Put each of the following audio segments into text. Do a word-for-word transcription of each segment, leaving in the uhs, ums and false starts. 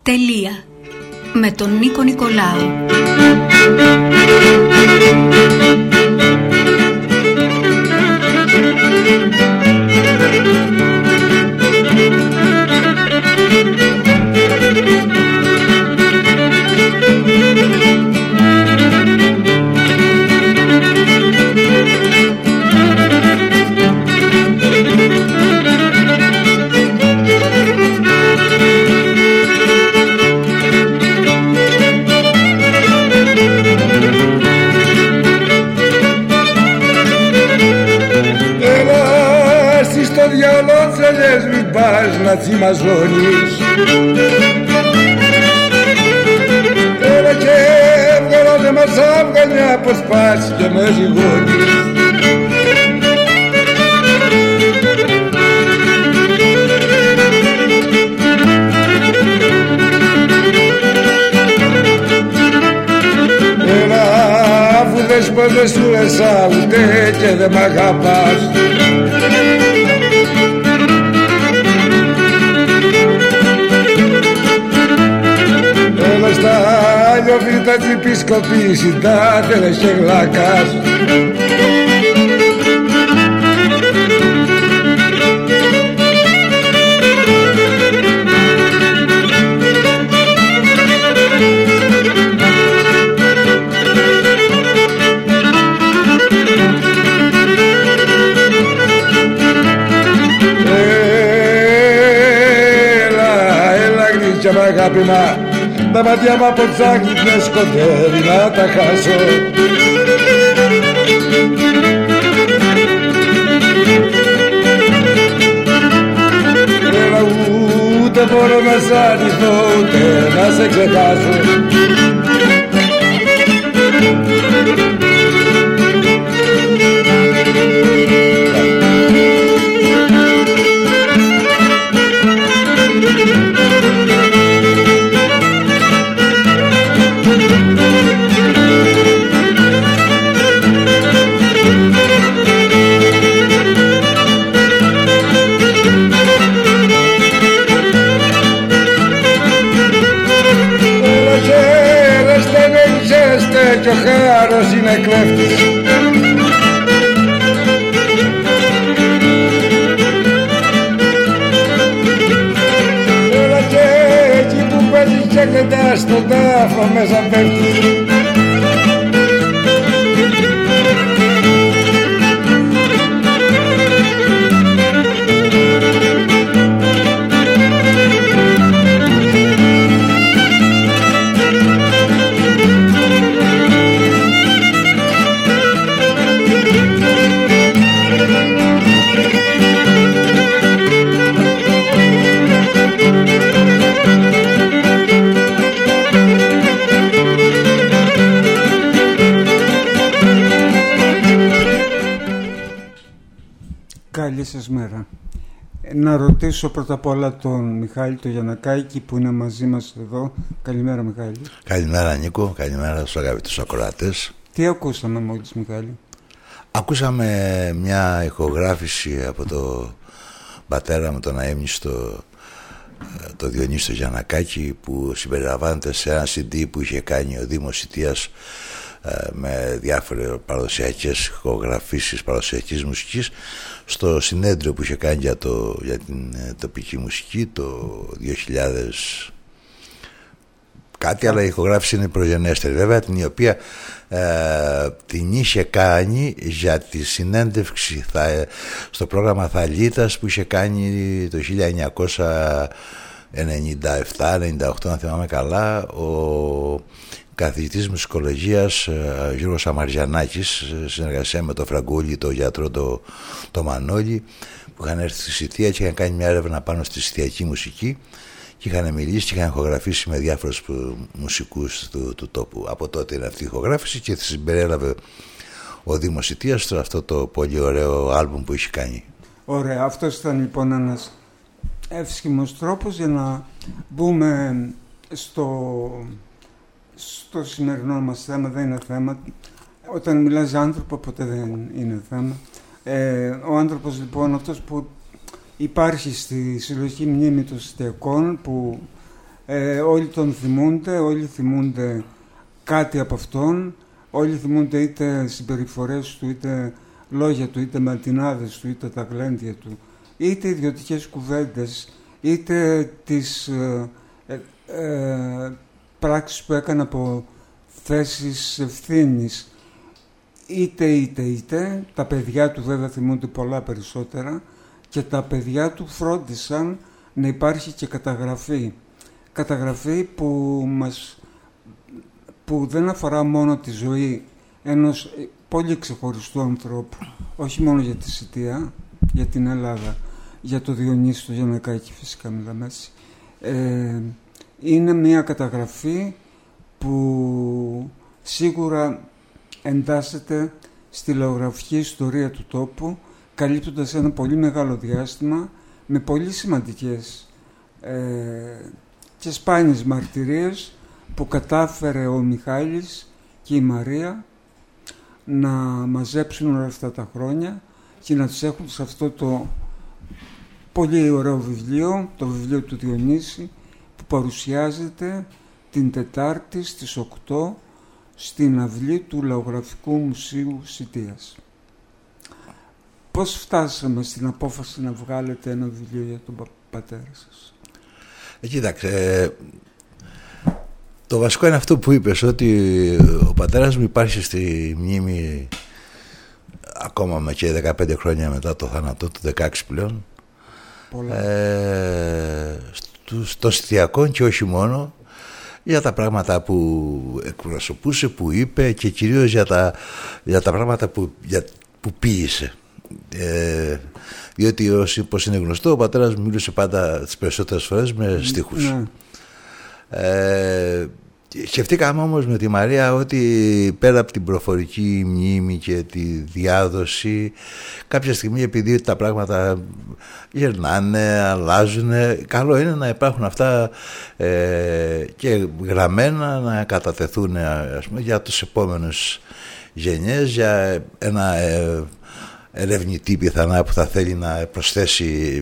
Τελεία. Με τον Νίκο Νικολάου. Μην πας να τσιμαζώνεις. Έλα και έβγαλα δε μας άβγαλε από σπάσεις και με ζυγώνεις. Έλα αφού δες πως δεν σου έσα ούτε και δεν μ' αγαπάς. Στα λιωβίτα της επισκοπής συντάτελες και γλάκας. Έλα, έλα γλύκια μ' αγάπη μα. Τα μάτια μου από τσάκι και σκοτέρι να τα χάσω. Έλα ούτε μπορώ να σ' αρνηθώ ούτε να σε ξεχάσω. Και ο χάρος είναι κλέφτης. Έλα και εκεί που παίζεις και κοντά στον τάφο μέσα πέφτεις. Καλή σας μέρα. Να ρωτήσω πρώτα απ' όλα τον Μιχάλη τον Γιαννακάκη που είναι μαζί μας εδώ. Καλημέρα Μιχάλη. Καλημέρα Νίκο, καλημέρα στους αγαπητούς ακροατές. Τι ακούσαμε μόλις Μιχάλη? Ακούσαμε μια ηχογράφηση από το πατέρα μου τον αέμνηστο το Διονύστο Γιαννακάκη που συμπεριλαμβάνεται σε ένα σι ντι που είχε κάνει ο Δήμος Ιτίας με διάφορες παραδοσιακές ηχογραφήσεις παραδοσιακής μουσικής στο συνέδριο που είχε κάνει για, το, για την τοπική μουσική το δύο χιλιάδες κάτι, αλλά η ηχογράφηση είναι προγενέστερη βέβαια, την οποία ε, την είχε κάνει για τη συνέντευξη θα, στο πρόγραμμα Θαλίτας που είχε κάνει το χίλια εννιακόσια ενενήντα επτά ενενήντα οκτώ αν θυμάμαι καλά ο καθηγητής μουσικολογίας Γιώργος Αμαριανάκης, συνεργασία με τον Φραγκούλη, τον γιατρό το, το Μανώλη, που είχαν έρθει στη Σιτία και είχαν κάνει μια έρευνα πάνω στη σιτιακή μουσική και είχαν μιλήσει και είχαν ηχογραφήσει με διάφορους μουσικούς του, του τόπου. Από τότε είναι αυτή η ηχογράφηση και συμπεριέλαβε ο Δήμος Σιτίας σε αυτό το πολύ ωραίο άλμπουμ που έχει κάνει. Ωραία, αυτός ήταν λοιπόν ένας εύσχυμος τρόπος για να μπούμε στο... στο σημερινό μας θέμα. Δεν είναι θέμα. Όταν μιλάς για άνθρωπο ποτέ δεν είναι θέμα. Ε, ο άνθρωπος λοιπόν αυτός που υπάρχει στη συλλογική μνήμη των Σιτιακών, που Ε, όλοι τον θυμούνται, όλοι θυμούνται κάτι από αυτόν, όλοι θυμούνται είτε συμπεριφορές του, είτε λόγια του, είτε ματινάδες του, είτε τα γλέντια του, είτε ιδιωτικές κουβέντες, είτε τις ε, ε, ε, πράξεις που έκανε από θέσεις ευθύνης, είτε είτε είτε. Τα παιδιά του βέβαια θυμούνται πολλά περισσότερα και τα παιδιά του φρόντισαν να υπάρχει και καταγραφή. Καταγραφή που, μας, που δεν αφορά μόνο τη ζωή ενός πολύ ξεχωριστού ανθρώπου, όχι μόνο για τη Σιτία, για την Ελλάδα, για το Διονύση το Γιαννακάκη φυσικά μιλάμε έτσι. Ε, είναι μια καταγραφή που σίγουρα εντάσσεται στη λαογραφική ιστορία του τόπου, καλύπτοντας ένα πολύ μεγάλο διάστημα με πολύ σημαντικές ε, και σπάνιες μαρτυρίες που κατάφερε ο Μιχάλης και η Μαρία να μαζέψουν όλα αυτά τα χρόνια και να τους έχουν σε αυτό το πολύ ωραίο βιβλίο, το βιβλίο του Διονύση, που παρουσιάζεται την Τετάρτη στις οκτώ στην αυλή του Λαογραφικού Μουσείου Σιτίας. Πώς φτάσαμε στην απόφαση να βγάλετε ένα βιβλίο για τον πατέρα σας? Ε, κοίταξε, το βασικό είναι αυτό που είπες, ότι ο πατέρας μου υπάρχει στη μνήμη ακόμα με και δεκαπέντε χρόνια μετά το θάνατό του, δεκαέξι πλέον, ε, στο Σιτιακό και όχι μόνο, για τα πράγματα που εκπροσωπούσε, που είπε και κυρίως για τα, για τα πράγματα που, για, που ποίησε. Ε, διότι όπως είναι γνωστό, ο πατέρας μου μιλούσε πάντα τις περισσότερες φορές με στίχους. Ναι. Ε, σκεφτήκαμε όμως με τη Μαρία ότι πέρα από την προφορική μνήμη και τη διάδοση, κάποια στιγμή επειδή τα πράγματα γερνάνε, αλλάζουν, καλό είναι να υπάρχουν αυτά ε, και γραμμένα, να κατατεθούν, ας πούμε, για τους επόμενους γενιές, για ένα ε, ερευνητή πιθανά που θα θέλει να προσθέσει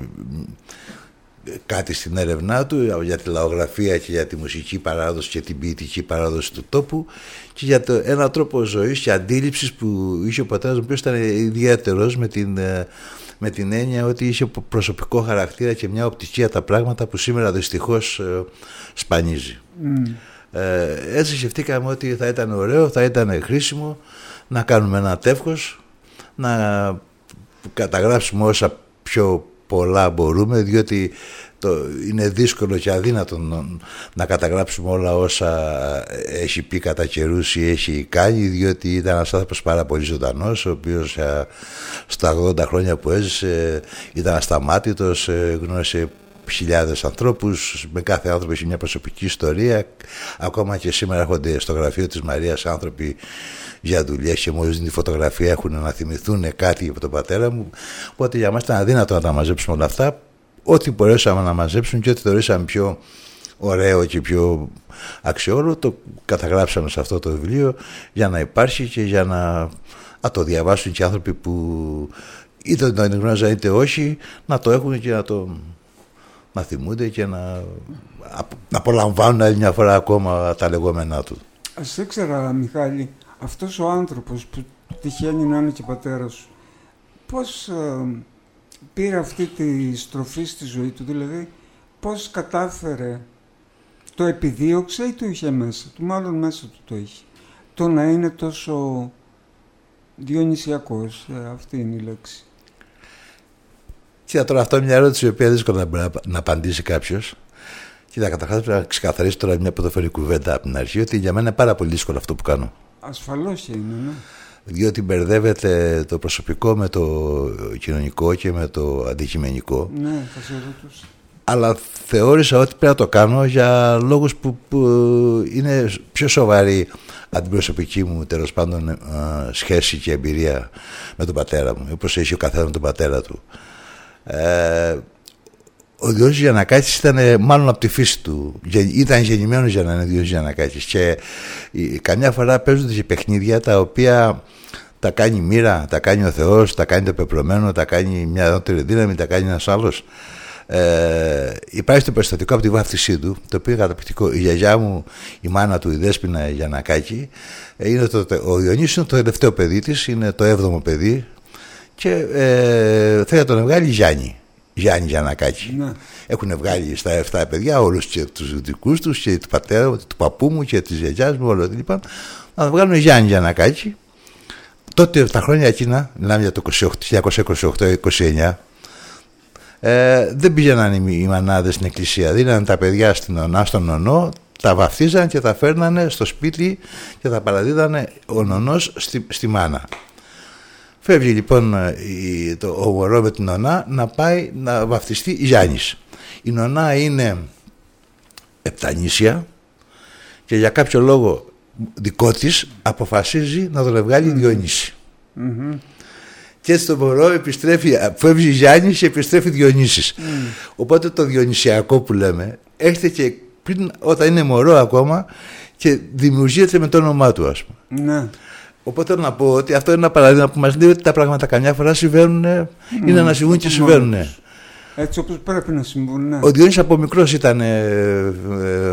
κάτι στην έρευνά του για τη λαογραφία και για τη μουσική παράδοση και την ποιητική παράδοση του τόπου και για το, ένα τρόπο ζωής και αντίληψης που είχε ο πατέρας μου, που ήταν ιδιαίτερος με την, με την έννοια ότι είχε προσωπικό χαρακτήρα και μια οπτική για τα πράγματα που σήμερα δυστυχώς ε, σπανίζει. Mm. Ε, έτσι σκεφτήκαμε ότι θα ήταν ωραίο, θα ήταν χρήσιμο να κάνουμε ένα τεύχος, να καταγράψουμε όσα πιο πολλά μπορούμε, διότι το, είναι δύσκολο και αδύνατο να καταγράψουμε όλα όσα έχει πει κατά καιρούς ή έχει κάνει, διότι ήταν ένας άνθρωπος πάρα πολύ ζωντανός, ο οποίος στα ογδόντα χρόνια που έζησε ήταν ασταμάτητος, γνώρισε χιλιάδες ανθρώπους, με κάθε άνθρωπο έχει μια προσωπική ιστορία. Ακόμα και σήμερα έρχονται στο γραφείο της Μαρίας άνθρωποι για δουλειές και μόλις τη φωτογραφία έχουν να θυμηθούν κάτι από τον πατέρα μου. Οπότε για μας ήταν αδύνατο να τα μαζέψουμε όλα αυτά. Ό,τι μπορέσαμε να μαζέψουμε και ό,τι θεωρήσαμε πιο ωραίο και πιο αξιόλογο, το καταγράψαμε σε αυτό το βιβλίο για να υπάρχει και για να, να το διαβάσουν και άνθρωποι που είτε το γνώριζαν είτε όχι, να το έχουν και να το να θυμούνται και να, να απολαμβάνουν άλλη μια φορά ακόμα τα λεγόμενά του. Ας ήξερα, Μιχάλη, αυτός ο άνθρωπος που τυχαίνει να είναι και πατέρας σου, πώς ε, πήρε αυτή τη στροφή στη ζωή του, δηλαδή πώς κατάφερε, το επιδίωξε ή το είχε μέσα του, μάλλον μέσα του το είχε, το να είναι τόσο διονυσιακός, ε, αυτή είναι η λέξη. Κοίτα, τώρα αυτό είναι μια ερώτηση η οποία δύσκολα να μπορεί να απαντήσει κάποιος. Κοίτα, καταρχάς πρέπει να ξεκαθαρίσει τώρα μια ποδοφορική κουβέντα από την αρχή, ότι για μένα είναι πάρα πολύ δύσκολο αυτό που κάνω. Ασφαλώς είναι, ναι. Διότι μπερδεύεται το προσωπικό με το κοινωνικό και με το αντικειμενικό. Ναι, θα σε ρωτούσα. Αλλά θεώρησα ότι πρέπει να το κάνω για λόγους που, που είναι πιο σοβαροί από την προσωπική μου, τέλος πάντων, ε, σχέση και εμπειρία με τον πατέρα μου, όπως έχει ο καθένας με τον πατέρα του. Ε, ο Διονύσης Γιαννακάκης ήταν μάλλον από τη φύση του, ήταν γεννημένος για να είναι Διονύσης Γιαννακάκης, και καμιά φορά παίζονται και παιχνίδια τα οποία τα κάνει η μοίρα, τα κάνει ο Θεός, τα κάνει το πεπρωμένο, τα κάνει μια ανώτερη δύναμη, τα κάνει ένας άλλος. Ε, υπάρχει το περιστατικό από τη βάφτισή του, το οποίο είναι καταπληκτικό. Η γιαγιά μου, η μάνα του, η Δέσποινα Γιαννακάκη, είναι το, ο Διονύσης είναι το τελευταίο παιδί της, είναι το έβδομο παιδί και ε, θέλει να τον βγάλει Γιάννη. Γιάννη Γιαννακάκη. Ναι. Έχουν βγάλει στα εφτά παιδιά όλους και τους δικούς τους και του πατέρα, του παππού μου και της γιαγιάς μου, όλο λοιπόν. Να τον βγάλουν Γιάννη Γιαννακάκη. Τότε τα χρόνια εκείνα, μιλάμε για το χίλια εννιακόσια είκοσι οκτώ είκοσι εννιά, ε, δεν πήγαιναν οι, οι μανάδες στην εκκλησία. Δίνανε τα παιδιά στην νονά, στον νονό, τα βαφτίζαν και τα φέρνανε στο σπίτι και τα παραδίδανε ο νονός στη, στη μάνα. Φεύγει λοιπόν η, το, ο μωρό με την νονά να πάει να βαφτιστεί Γιάννης. Η νονά είναι επτανήσια και για κάποιο λόγο δικό της αποφασίζει να τον βγάλει mm-hmm. Διονύση. Mm-hmm. Και έτσι το μωρό επιστρέφει, φεύγει Γιάννης και επιστρέφει Διονύσης. Mm. Οπότε το διονυσιακό που λέμε έρχεται και πριν, όταν είναι μωρό ακόμα, και δημιουργείται με το όνομά του, ας πούμε. Ναι. Οπότε να πω ότι αυτό είναι ένα παράδειγμα που μας λέει ότι τα πράγματα καμιά φορά συμβαίνουν, mm. είναι να συμβούν και συμβαίνουν. Έτσι όπως πρέπει να συμβούν. Ναι. Ο Διονύσης από μικρός ήταν ε, ε,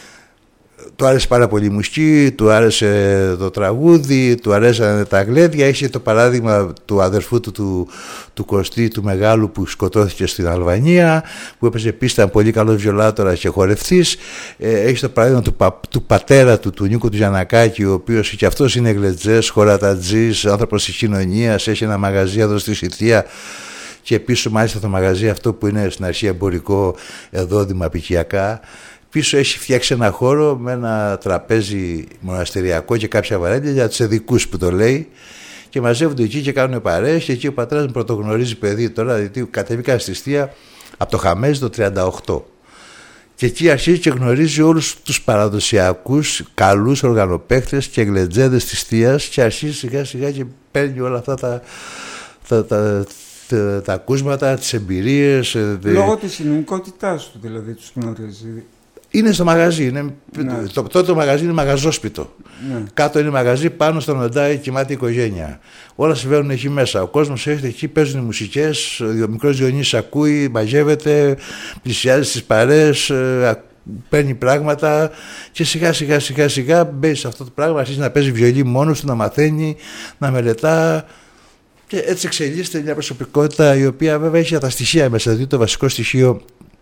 του άρεσε πάρα πολύ η μουσική, του άρεσε το τραγούδι, του αρέσαν τα γλέδια. Είχε το παράδειγμα του αδερφού του, του, του Κωστή, του μεγάλου, που σκοτώθηκε στην Αλβανία, που έπαιζε πίστα, ήταν πολύ καλός βιολάτορας και χορευτής. Ε, έχει το παράδειγμα του, πα, του πατέρα του, του Νίκου του Γιαννακάκη, ο οποίος και αυτός είναι γλετζές, χωρατατζής, άνθρωπος της κοινωνίας, έχει ένα μαγαζί εδώ στη Σιτία. Και πίσω μάλιστα το μαγαζί αυτό που είναι στην αρχή εμπορικό, εδώ δημαπικιακά. Πίσω έχει φτιάξει ένα χώρο με ένα τραπέζι μοναστεριακό και κάποια βαρέλια για τους ειδικούς που το λέει, και μαζεύονται εκεί και κάνουν παρέες, και εκεί ο πατέρας μου πρωτογνωρίζει παιδί τώρα, γιατί κατέβηκα στη Στία από το Χαμέζι το τριάντα οκτώ, και εκεί αρχίζει και γνωρίζει όλους τους παραδοσιακούς καλούς οργανοπαίχτες και γλεντζέδες της Στίας, και αρχίζει σιγά σιγά και παίρνει όλα αυτά τα, τα, τα, τα, τα ακούσματα, τις εμπειρίες. Λόγω της συνολικότητάς του δηλαδή τους γνωρίζει. Είναι στο μαγαζί, είναι, ναι. το, τότε το μαγαζί είναι μαγαζόσπιτο. Ναι. Κάτω είναι μαγαζί, πάνω στον οντάι κοιμάται η οικογένεια. Όλα συμβαίνουν εκεί μέσα. Ο κόσμος έρχεται εκεί, παίζουν οι μουσικές, ο μικρός Διονύσης ακούει, μαζεύεται, πλησιάζει στις παρέες, παίρνει πράγματα, και σιγά σιγά σιγά σιγά μπαίνει σε αυτό το πράγμα, αρχίζει να παίζει βιολί μόνος του, να μαθαίνει, να μελετά. Και έτσι εξελίσσεται μια προσωπικότητα η οποία βέβαια έχει τα στοιχεία μέσα. Δηλαδή το βασικό στοιχείο,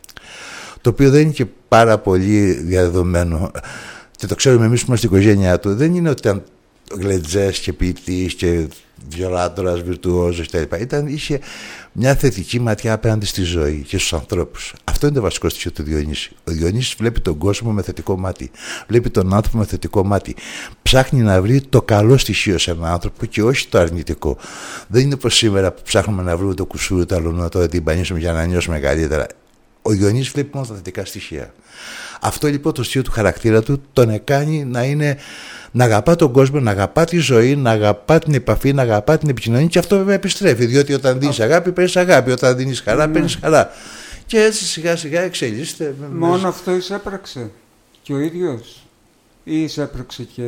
το οποίο δεν είναι και πάρα πολύ διαδεδομένο, και το ξέρουμε εμείς που είμαστε στην οικογένειά του, δεν είναι ότι ήταν γλεντζές και ποιητής και βιολάτορας, βιρτουόζος κτλ. Ήταν, είχε μια θετική ματιά απέναντι στη ζωή και στους ανθρώπους. Αυτό είναι το βασικό στοιχείο του Διονύση. Ο Διονύσης βλέπει τον κόσμο με θετικό μάτι. Βλέπει τον άνθρωπο με θετικό μάτι. Ψάχνει να βρει το καλό στοιχείο σε έναν άνθρωπο και όχι το αρνητικό. Δεν είναι όπως σήμερα που ψάχνουμε να βρούμε το κουσούρι, το αλουνό, το τυμπανίσουμε για να νιώσουμε καλύτερα. Ο Διονύσης βλέπει μόνο τα θετικά στοιχεία. Αυτό λοιπόν το στοιχείο του χαρακτήρα του τον έκανε να είναι, να αγαπά τον κόσμο, να αγαπά τη ζωή, να αγαπά την επαφή, να αγαπά την επικοινωνία, και αυτό βέβαια επιστρέφει. Διότι όταν δίνεις αγάπη, παίρνεις αγάπη. Όταν δίνεις χαρά, παίρνεις χαρά. Και έτσι σιγά σιγά εξελίσσεται. Μόνο με... αυτό εισέπραξε και ο ίδιος, ή εισέπραξε και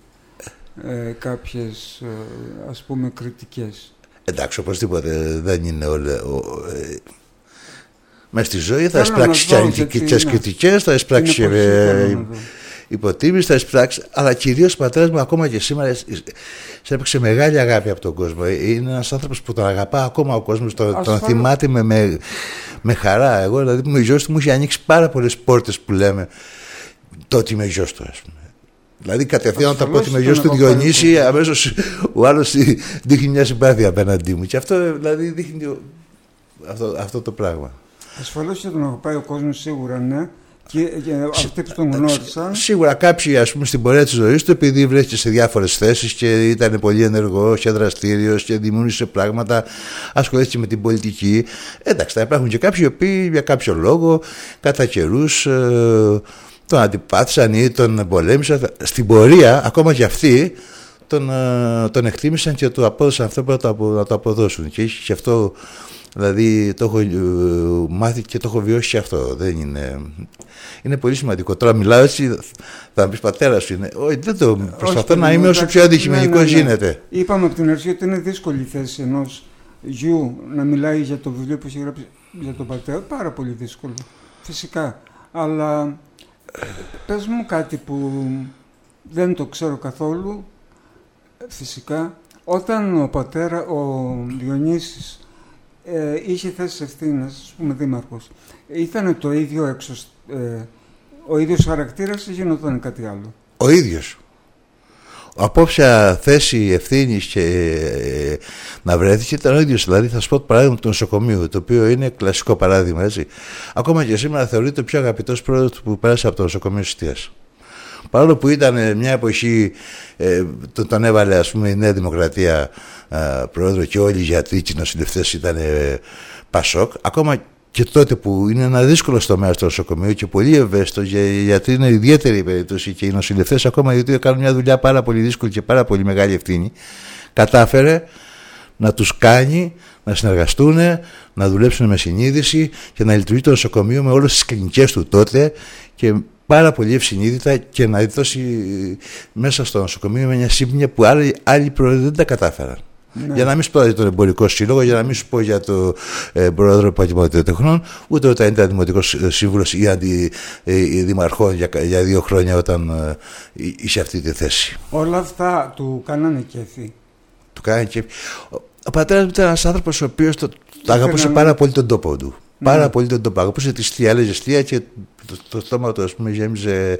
ε, κάποιες ε, ας πούμε κριτικές? Εντάξει, οπωσδήποτε δεν είναι όλο. Ε, μες στη ζωή θα εισπράξει και κριτικές, θα εισπράξει ε, υποτίμηση, θα εισπράξει, αλλά κυρίως ο πατέρας μου ακόμα και σήμερα έπαιξε μεγάλη αγάπη από τον κόσμο. Είναι ένας άνθρωπος που τον αγαπά ακόμα ο κόσμος, τον, τον θυμάται με, με, με χαρά. Εγώ δηλαδή που είμαι γιος του μου είχε ανοίξει πάρα πολλές πόρτες που λέμε το ότι είμαι γιος του, ας πούμε. Δηλαδή κατευθείαν όταν πω ότι είμαι γιος του Διονύση, αμέσως ο άλλος δείχνει μια συμπάθεια απέναντί μου, και αυτό δηλαδή δείχνει αυτό, αυτό το πράγμα. Ασφαλώς και τον αγαπάει ο κόσμος, σίγουρα, ναι. Και, και αυτοί που τον γνώρισαν. Σίγουρα κάποιοι, ας πούμε, στην πορεία της ζωής του, επειδή βρέθηκε σε διάφορες θέσεις και ήταν πολύ ενεργός και δραστήριος και δημιούργησε πράγματα, ασχολήθηκε με την πολιτική. Εντάξει, θα υπάρχουν και κάποιοι οι οποίοι για κάποιο λόγο κατά καιρούς ε, τον αντιπάθησαν ή τον πολέμησαν. Στην πορεία, ακόμα και αυτοί τον, ε, τον εκτίμησαν και του απόδωσαν αυτό που να το αποδώσουν. Και είχε και αυτό. Δηλαδή το έχω uh, μάθει και το έχω βιώσει και αυτό. Δεν είναι... είναι πολύ σημαντικό. Τώρα μιλάω έτσι, θα μου πεις πατέρα σου είναι. Όχι, δεν το προσπαθώ. Όχι, να είμαι όσο πιο αντικειμενικός ναι, ναι, ναι. γίνεται. Είπαμε από την αρχή ότι είναι δύσκολη η θέση ενός γιου να μιλάει για το βιβλίο που έχει γράψει για τον πατέρα, πάρα πολύ δύσκολο, φυσικά. Αλλά πες μου κάτι που δεν το ξέρω καθόλου, φυσικά. Όταν ο πατέρα, ο Διονύσης, ε, είχε θέσεις ευθύνες, ας πούμε δήμαρχος, ήταν το ίδιο έξω, ε, ο ίδιος χαρακτήρας ή γινόταν κάτι άλλο? Ο ίδιος. Από όποια θέση ευθύνης και ε, να βρέθηκε ήταν ο ίδιος. Δηλαδή θα σου πω το παράδειγμα του νοσοκομείου, το οποίο είναι κλασικό παράδειγμα, έτσι. Ακόμα και σήμερα θεωρείται ο πιο αγαπητός πρόεδρος που πέρασε από το νοσοκομείο Συστίας. Παρόλο που ήταν μια εποχή, ε, τον, τον έβαλε ας πούμε η Νέα Δημοκρατία ε, πρόεδρο και όλοι οι γιατροί και οι νοσηλευτές ήταν ε, Πασόκ, ακόμα και τότε που είναι ένα δύσκολο τομέα στο νοσοκομείο και πολύ ευαίσθητο, γιατί είναι ιδιαίτερη η περίπτωση και οι νοσηλευτές, ακόμα γιατί κάνουν μια δουλειά πάρα πολύ δύσκολη και πάρα πολύ μεγάλη ευθύνη, κατάφερε να τους κάνει να συνεργαστούν, να δουλέψουν με συνείδηση και να λειτουργεί το νοσοκομείο με όλες τις κλινικές του τότε και πάρα πολύ ευσυνείδητα και να δώσει μέσα στο νοσοκομείο με μια σύμπνοια που άλλοι, άλλοι πρόεδροι δεν τα κατάφεραν. Ναι. Για να μην σου πω για τον εμπορικό σύλλογο, για να μην σου πω για τον ε, πρόεδρο επαγγελματικών τεχνών, ούτε όταν ήταν δημοτικός σύμβουλος ή αντιδημαρχών ε, για, για δύο χρόνια όταν ε, είσαι αυτή τη θέση. Όλα αυτά του κάνανε κέφι. Του κάνανε κέφι. Ο, ο πατέρας μου ήταν ένας άνθρωπος ο οποίος το, το αγαπούσε πάρα πολύ τον τόπο του. Ναι. Πάρα πολύ τον τόπο. Αγαπούσε τη στία, έλεγε στία και το, το στόμα του, ας πούμε, γέμιζε.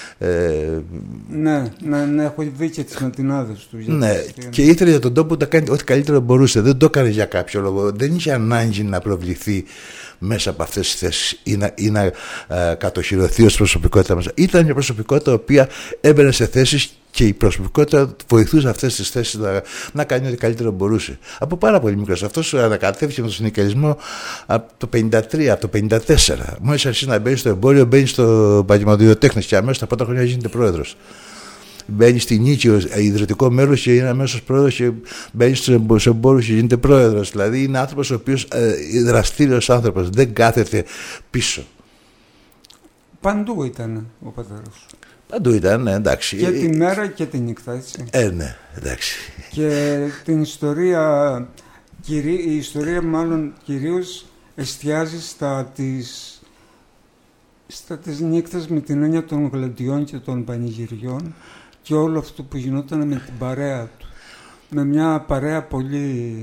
Ε, ναι, ναι, ναι, έχω δει και τις ματινάδες του. Ναι, και ήθελε για τον τόπο να κάνει ό,τι καλύτερο μπορούσε. Δεν το έκανε για κάποιο λόγο. Δεν είχε ανάγκη να προβληθεί μέσα από αυτές τις θέσεις ή να, ή να ε, κατοχυρωθεί ως προσωπικότητα μας. Ήταν μια προσωπικότητα η οποία έμπαινε σε θέσεις και η προσωπικότητα βοηθούσε αυτές τις θέσεις να, να κάνει ό,τι καλύτερο μπορούσε. Από πάρα πολύ μικρός. Αυτός ανακατεύτηκε με τον συνδικαλισμό από το πενήντα τρία, από το πενήντα τέσσερα. Μόλις αρχίσει να μπαίνει στο εμπόριο, μπαίνει στο επαγγελματικό τέχνης και αμέσως τα πρώτα χρόνια γίνεται πρόεδρος. Μπαίνει στη Νίκη ως ιδρυτικό μέλος και είναι αμέσως πρόεδρος και μπαίνει στους εμπόρους και γίνεται πρόεδρος. Δηλαδή είναι άνθρωπος ο οποίος ε, δραστήριος άνθρωπος, δεν κάθεται πίσω. Παντού ήταν ο πατέρας. Παντού ήταν, ναι, εντάξει. Και τη μέρα και τη νύχτα, έτσι. Ε, ναι, εντάξει. Και την ιστορία, η ιστορία μάλλον κυρίως εστιάζει στα τις, στα τις νύχτες με την έννοια των γλεντιών και των πανηγυριών και όλο αυτό που γινόταν με την παρέα του. Με μια παρέα πολύ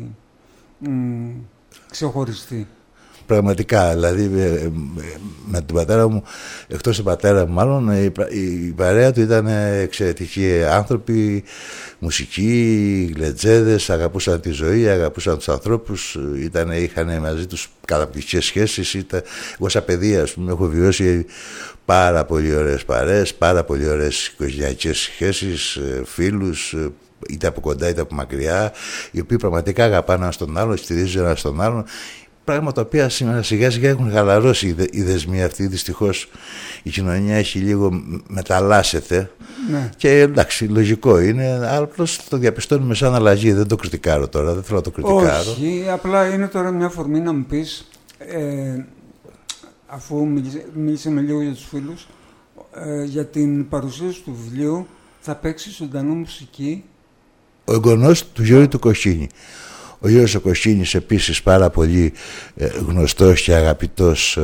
μ, ξεχωριστή. Πραγματικά, δηλαδή με, με τον πατέρα μου, εκτός του πατέρα μου μάλλον, η, η παρέα του ήταν εξαιρετικοί άνθρωποι, μουσικοί, γλεντζέδες, αγαπούσαν τη ζωή, αγαπούσαν τους ανθρώπους, ήταν, είχαν μαζί τους καταπληκτικές σχέσεις. Ήταν, εγώ σαν παιδί, ας πούμε, έχω βιώσει πάρα πολύ ωραίες παρέες, πάρα πολύ ωραίες οικογενειακές σχέσεις, φίλους, είτε από κοντά είτε από μακριά, οι οποίοι πραγματικά αγαπάνε έναν στον άλλον, στηρίζουν έναν στον άλλον. Πράγματα τα οποία σήμερα σιγά σιγά έχουν χαλαρώσει οι δεσμοί αυτοί. Δυστυχώς η κοινωνία έχει λίγο μεταλλάσσεται. Ναι. Και εντάξει, λογικό είναι. Απλώς το διαπιστώνουμε σαν αλλαγή. Δεν το κριτικάρω τώρα, δεν θέλω να το κριτικάρω. Όχι, απλά είναι τώρα μια αφορμή να μου πεις, ε, αφού μίλησαμε λίγο για τους φίλους, ε, για την παρουσίαση του βιβλίου θα παίξει ζωντανό μουσική. Ο εγγονός του Γιώργη του Κοστίνη. Ο Γιώργος ο Κοστίνης επίσης πάρα πολύ ε, γνωστός και αγαπητός ε,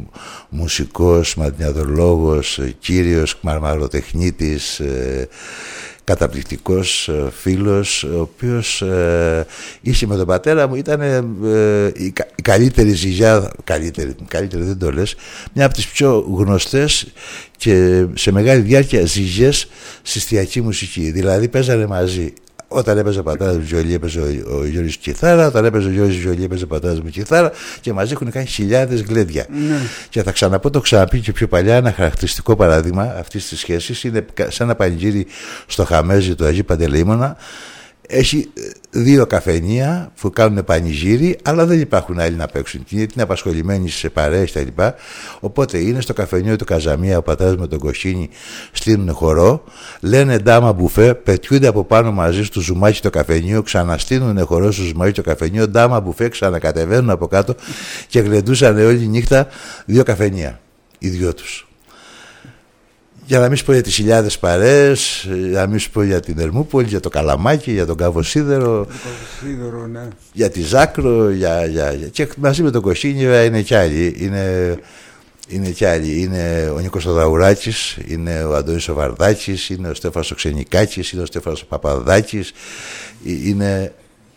μουσικός, μαντιαδολόγος, ε, κύριος μαρμαροτεχνίτης, ε, καταπληκτικός ε, φίλος, ο οποίος ε, είχε με τον πατέρα μου, ήταν ε, η, η καλύτερη ζυγιά, καλύτερη, καλύτερη δεν το λες, μια από τις πιο γνωστές και σε μεγάλη διάρκεια ζυγές στη στιακή μουσική. Δηλαδή παίζανε μαζί. Όταν έπαιζε ο πατέρας μου βιολί, έπαιζε ο, ο Γιώργης κιθάρα. Όταν έπαιζε ο Γιώργης βιολί, έπαιζε ο πατέρας μου κιθάρα. Και μαζί έχουν κάνει χιλιάδες γλέντια. Ναι. Και θα ξαναπώ, το ξαναπεί και πιο παλιά, ένα χαρακτηριστικό παράδειγμα αυτής της σχέσης είναι σαν ένα πανηγύρι στο Χαμέζι του Αγίου Παντελεήμωνα. Έχει δύο καφενεία που κάνουν πανηγύρι, αλλά δεν υπάρχουν άλλοι να παίξουν. Γιατί είναι απασχολημένοι σε παρέες κτλ. Οπότε είναι στο καφενείο του Καζαμία, ο πατέρας με τον Κοστίνη στείλουν χορό, λένε ντάμα μπουφέ, πετιούνται από πάνω μαζί στο ζουμάκι το καφενείο, ξαναστείλουν χορό στο ζουμάκι το καφενείο, ντάμα μπουφέ, ξανακατεβαίνουν από κάτω και γλεντούσαν όλη νύχτα δύο καφενεία, οι δυο τους. Για να μην σου πω για τις χιλιάδες παρέες, για να μην σου πω για την Ερμούπολη, για το Καλαμάκι, για τον Καβοσίδερο, Σίδερο, ναι. για τη Ζάκρο, για, για, για... και μαζί με τον Κοσίνιο είναι κι άλλοι. Είναι, είναι κι άλλοι. Είναι ο Νίκος ο Δαουράκης, είναι ο Αντώνης ο Βαρδάκης, είναι ο Στέφανος ο Ξενικάκης, είναι ο Στέφανος ο Παπαδάκης, είναι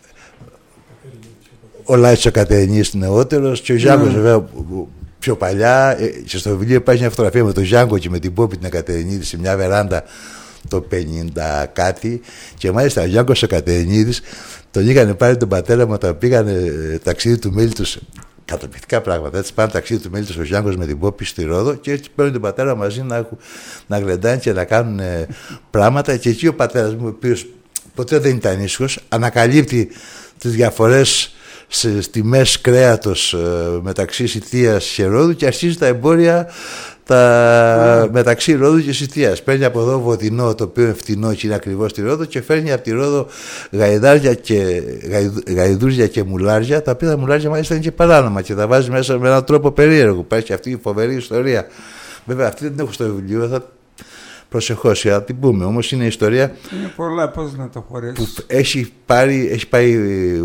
ο Λάιτς ο Κατερινής νεότερος και ο Ζάγκος ναι. βέβαια πιο παλιά. Και στο βιβλίο υπάρχει μια φωτογραφία με τον Ζάγκο και με την Πόπη την Κατερινίδη σε μια βεράντα το πενήντα κάτι, και μάλιστα ο Γιάνγκος ο Κατερινίδης τον είχαν πάρει τον πατέρα μου όταν πήγανε ταξίδι του Μίλτους. Καταπληκτικά πράγματα. Έτσι πάνε ταξίδι του Μίλτους ο Γιάνγκος με την Πόπη στη Ρόδο και έτσι παίρνουν τον πατέρα μαζί να, να γλεντάνε και να κάνουν ε, πράγματα. Και εκεί ο πατέρας μου, ο οποίος ποτέ δεν ήταν ήσυχος, ανακαλύπτει τις διαφορές στις τιμές κρέατος ε, μεταξύ Σιτίας και Ρόδου και αρχίζει τα εμπόρια τα... yeah. μεταξύ Ρόδου και Σιτίας. Παίρνει από εδώ βοδινό, το οποίο είναι φτηνό και είναι ακριβώς στη Ρόδο, και φέρνει από τη Ρόδο γαϊδάρια και γαϊδούρια και μουλάρια, τα οποία τα μουλάρια μάλιστα είναι και παράνομα και τα βάζει μέσα με έναν τρόπο περίεργο. Υπάρχει και αυτή η φοβερή ιστορία. Βέβαια αυτή δεν την έχω στο βιβλίο, θα προσεχώς, θα την πούμε. Όμως είναι ιστορία. Είναι πολλά, πώς να το χωρέσεις. Που έχει πάρει, έχει πάει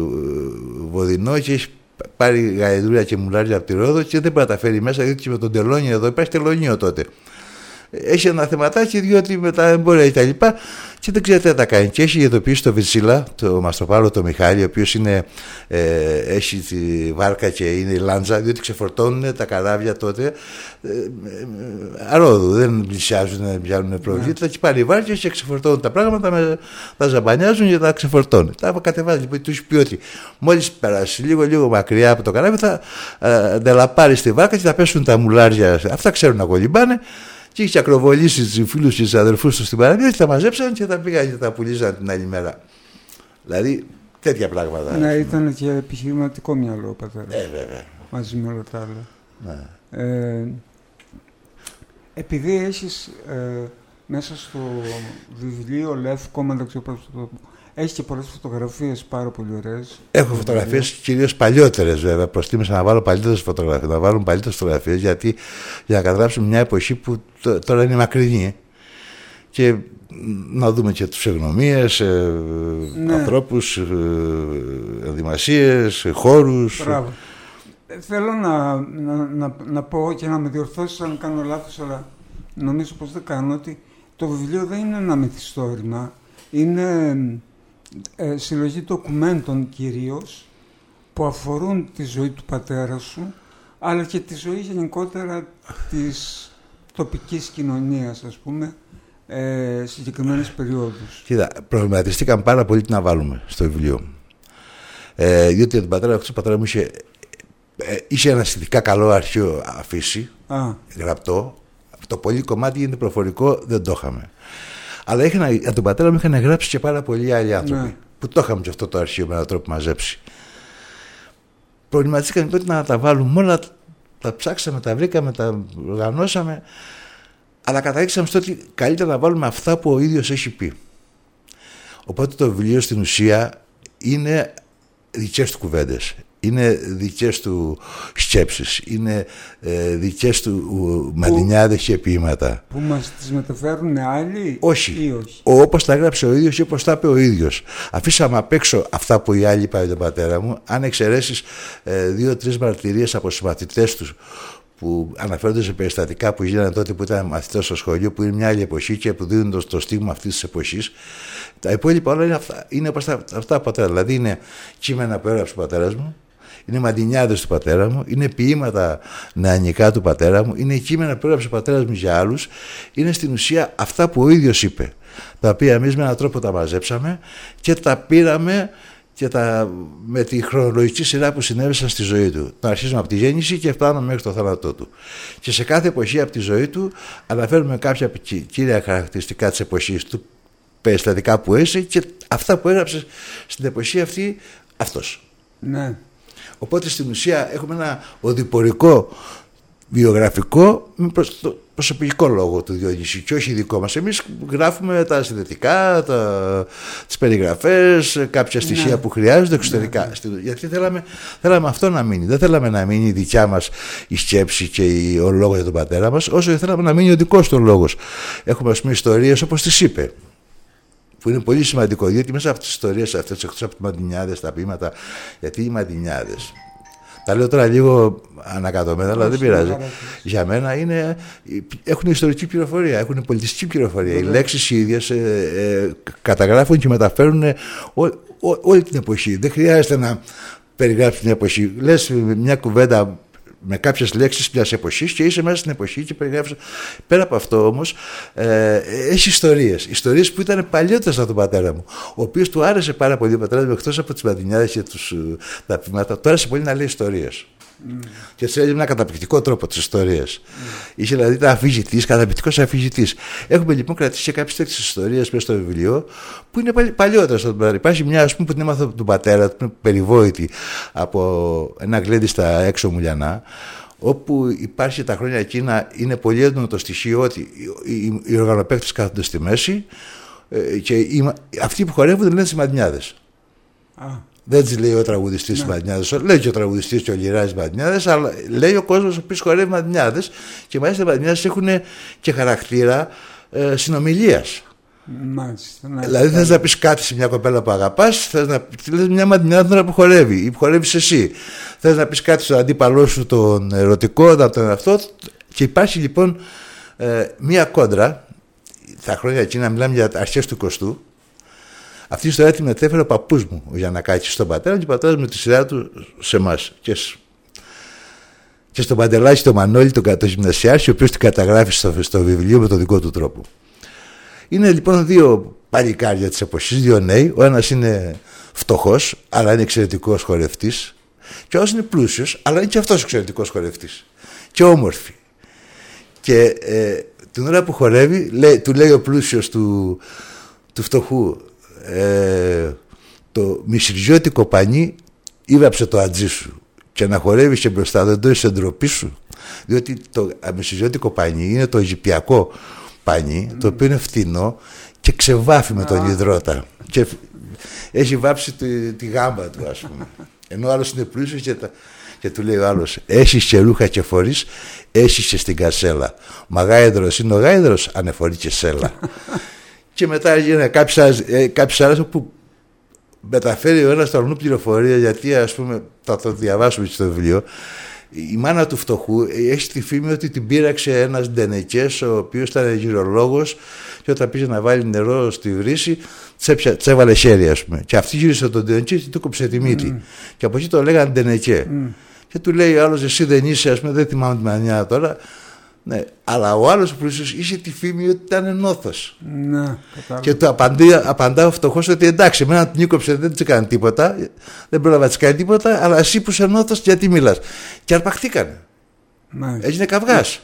βοδινό και έχει πάρει γαϊδούρια και μουλάρια από τη Ρόδο και δεν μπορεί να τα φέρει μέσα, διότι και με τον τελώνιο εδώ υπάρχει τελωνίο τότε. Έχει ένα θεματάκι, διότι με τα εμπόρια και τα λοιπά, και δεν ξέρετε τι θα κάνει. Και έχει ειδοποιήσει το Βιτσίλα, το Μαστροπάρο, το Μιχάλη, ο οποίος ε, έχει τη βάρκα και είναι η λάντζα, διότι ξεφορτώνουν τα καράβια τότε ε, ε, αρόδου. Δεν πλησιάζουν, δεν πιάνουν προβλήματα. Yeah. Και πάνε οι βάρκες και ξεφορτώνουν τα πράγματα, με, τα ζαμπανιάζουν και τα ξεφορτώνουν. Τα κατεβάζει λοιπόν, του πει ότι μόλις περάσει λίγο, λίγο μακριά από το καράβι, θα ε, ντελαπάρει στη βάρκα και θα πέσουν τα μουλάρια. Αυτά ξέρουν να κολυμπάνε. Και είχε ακροβολήσει τους φίλους και τους αδερφούς του στην παραλία και τα μαζέψαν και τα πήγαν και τα πουλήσαν την άλλη μέρα. Δηλαδή τέτοια πράγματα. Ναι, ήταν και επιχειρηματικό μυαλό ο πατέρας. Ε, βέβαια. Μαζί με όλα τα άλλα. Ναι. Ε, επειδή έχεις ε, μέσα στο βιβλίο Λεύκο, μεταξύ το έχει και πολλές φωτογραφίες πάρα πολύ ωραίες. Έχω φωτογραφίες κυρίως παλιότερες, βέβαια. Προστίμησα να βάλω παλιότερες φωτογραφίες, να βάλουν παλιότερες φωτογραφίες, γιατί για να καταγράψουμε μια εποχή που τώρα είναι μακρινή. Και να δούμε και τους εγνωμίες, ε, ναι. ανθρώπους, ε, ενδυμασίες, χώρους. Μπράβο. Ε, θέλω να, να, να, να πω και να με διορθώσεις αν κάνω λάθος, αλλά νομίζω πως δεν κάνω, ότι το βιβλίο δεν είναι ένα μυθιστόρημα. Είναι Ε, συλλογή ντοκουμέντων κυρίως που αφορούν τη ζωή του πατέρα σου, αλλά και τη ζωή γενικότερα της τοπικής κοινωνίας, ας πούμε, ε, συγκεκριμένες περιόδους. Κοίτα, προβληματιστήκαμε πάρα πολύ τι να βάλουμε στο βιβλίο, ε, διότι τον πατέρα, ο πατέρα μου είχε, ε, είχε ένα σχετικά καλό αρχείο αφήσει, Α. γραπτό. Το πολύ κομμάτι γίνεται προφορικό, δεν το είχαμε. Αλλά είχαν, από τον πατέρα μου είχαν γράψει και πάρα πολλοί άλλοι άνθρωποι, ναι. που το είχαμε και αυτό το αρχείο με έναν τρόπο μαζέψει. Προβληματίστηκαν τότε να τα βάλουμε όλα, τα ψάξαμε, τα βρήκαμε, τα οργανώσαμε, αλλά καταλήξαμε στο ότι καλύτερα να βάλουμε αυτά που ο ίδιος έχει πει. Οπότε το βιβλίο στην ουσία είναι δικές του κουβέντες. Είναι δικές του σκέψεις, είναι ε, δικές του μαντινιάδες και ποίηματα. Που μας τις μεταφέρουν άλλοι όχι. ή όχι. Όπως τα έγραψε ο ίδιος ή όπως τα είπε ο ίδιος. Αφήσαμε απ' έξω αυτά που οι άλλοι είπαν για τον πατέρα μου, αν εξαιρέσεις ε, δύο-τρεις μαρτυρίες από συμμαθητές τους που αναφέρονται σε περιστατικά που γίνανε τότε που ήταν μαθητές στο σχολείο, που είναι μια άλλη εποχή και που δίνουν το, το στίγμα αυτής της εποχής. Τα υπόλοιπα όλα είναι αυτά, είναι όπως τα, αυτά από πατέρα. Δηλαδή είναι κείμενα που έγραψε ο πατέρας μου, είναι μαντινιάδες του πατέρα μου, είναι ποίηματα νεανικά του πατέρα μου, είναι κείμενα που έγραψε ο πατέρας μου για άλλους. Είναι στην ουσία αυτά που ο ίδιος είπε, τα οποία εμείς με έναν τρόπο τα μαζέψαμε και τα πήραμε και τα, με τη χρονολογική σειρά που συνέβησαν στη ζωή του. Να αρχίσουμε από τη γέννηση και φτάνουμε μέχρι το θάνατό του. Και σε κάθε εποχή από τη ζωή του αναφέρουμε κάποια κύρια χαρακτηριστικά της εποχής του, περιστατικά που έζησε και αυτά που έγραψε στην εποχή αυτή αυτός. Ναι. Οπότε στην ουσία έχουμε ένα οδηπορικό βιογραφικό με προσωπικό λόγο του Διονύση και όχι δικό μας. Εμείς γράφουμε τα συνδετικά, τα, τις περιγραφές, κάποια στοιχεία ναι. που χρειάζονται εξωτερικά. Ναι. Γιατί θέλαμε, θέλαμε αυτό να μείνει. Δεν θέλαμε να μείνει η δικιά μας η σκέψη και η, ο λόγος για τον πατέρα μας, όσο θέλαμε να μείνει ο δικός του λόγος. Έχουμε ας πούμε ιστορίες όπως τις είπε, που είναι πολύ σημαντικό, διότι μέσα από τις ιστορίες αυτές, εκτός από τις Μαντινιάδες, τα ποίηματα, γιατί οι Μαντινιάδες, τα λέω τώρα λίγο ανακατωμένα, αλλά δεν πειράζει. Για μένα είναι, έχουν ιστορική πληροφορία, έχουν πολιτιστική πληροφορία. Οι λέξεις οι ίδιες ε, ε, καταγράφουν και μεταφέρουν ό, ό, όλη την εποχή. Δεν χρειάζεται να περιγράψεις την εποχή. Λες μια κουβέντα με κάποιες λέξεις μιας εποχής και είσαι μέσα στην εποχή και περιγράφεις. Πέρα από αυτό όμως ε, έχει ιστορίες. Ιστορίες που ήταν παλιότερες από τον πατέρα μου, ο οποίος του άρεσε πάρα πολύ ο πατέρας μου, εκτός από τις Μαντινιάδες και τους, τα ποιμάτα, του άρεσε πολύ να λέει ιστορίες. Mm. Και έτσι έλεγε με ένα καταπληκτικό τρόπο τις ιστορίες. Mm. Είχε δηλαδή ήταν αφηγητής, καταπληκτικός αφηγητής. Έχουμε λοιπόν κρατήσει κάποιες τέτοιες ιστορίες μέσα στο βιβλίο που είναι παλιότερες από τον πατέρα. Υπάρχει μια ας πούμε που την έμαθα από τον πατέρα, που είναι περιβόητη από ένα γλέντι στα έξω Μουλιανά, όπου υπάρχει τα χρόνια εκείνα, είναι πολύ έντονο το στοιχείο ότι οι, οι οργανοπαίκτες κάθονται στη μέση και οι, αυτοί που χορεύουν λένε τις Μαντινιάδες. Ah. Δεν τις λέει ο τραγουδιστής ναι. Μαντινιάδες, λέει και ο τραγουδιστής και ο λιράζης Μαντινιάδες, αλλά λέει ο κόσμος ο οποίος χορεύει Μαντινιάδες και μάλιστα οι Μαντινιάδες έχουν και χαρακτήρα ε, συνομιλίας. Μάλιστα, ναι. Δηλαδή θες να πεις κάτι σε μια κοπέλα που αγαπάς, θες να λες μια Μαντινιάδα που χορεύει ή που χορεύεις εσύ. Θες να πεις κάτι στον αντίπαλό σου τον ερωτικό, να τον αυτό. Και υπάρχει λοιπόν ε, μια κόντρα, τα χρόνια εκείνα μιλάμε για αρχές του εικοστού. Αυτή η ιστορία τη μετέφερε ο παππούς μου, ο Γιαννακάκης, στον πατέρα και ο πατέρας με τη σειρά του σε εμάς. Και, και στον Παντελάκη, τον Μανώλη, τον, τον γυμνασιάρχη, ο οποίος την καταγράφει στο, στο βιβλίο με τον δικό του τρόπο. Είναι λοιπόν δύο παλικάρια της εποχής, δύο νέοι. Ο ένας είναι φτωχός, αλλά είναι εξαιρετικός χορευτής. Και ο άλλος είναι πλούσιος, αλλά είναι και αυτός εξαιρετικός χορευτής. Και όμορφη. Και ε, την ώρα που χορεύει, λέει, του λέει ο πλούσιος του, του φτωχού, Ε, το μισηριζιώτικο πανί ήβαψε το ατζί σου και να χορεύεις και μπροστά δεν το είσαι ντροπή σου, διότι το μισηριζιώτικο πανί είναι το αιγυπτιακό πανί, mm. το οποίο είναι φτηνό και ξεβάφει με τον υδρότα και έχει βάψει τη, τη γάμπα του ας πούμε, ενώ ο άλλος είναι πλούσιος και, και του λέει ο άλλος έχεις και ρούχα και φορείς, έχεις και στην κασέλα, μα γάιδρος είναι ο γάιδρος ανεφορεί και σέλα. Και μετά έγινε κάποιες άλλες που μεταφέρει ο ένας τον πληροφορία, γιατί ας πούμε θα το διαβάσουμε στο βιβλίο. Η μάνα του φτωχού έχει τη φήμη ότι την πείραξε ένας ντενεκές, ο οποίος ήταν γυρολόγος, και όταν πήγε να βάλει νερό στη βρύση τσέβαλε χέρι ας πούμε. Και αυτή γύρισε τον ντενεκέ και του κόψε τη μύτη. Mm. Και από εκεί το λέγανε ντενεκέ. Mm. Και του λέει ο άλλος, εσύ δεν είσαι, ας πούμε, δεν θυμάμαι τη μανιά τώρα. Ναι, αλλά ο άλλος πλούσιος είχε τη φήμη ότι ήταν νόθος. Ναι, και του απαντά, απαντά ο φτωχός ότι εντάξει, εμένα την νίκοψε, δεν της έκανε τίποτα, δεν πρόλαβα να της κάνει τίποτα, αλλά εσύ που είσαι νόθος, γιατί μιλάς. Και αρπαχτήκανε. Ναι. Έγινε καυγάς.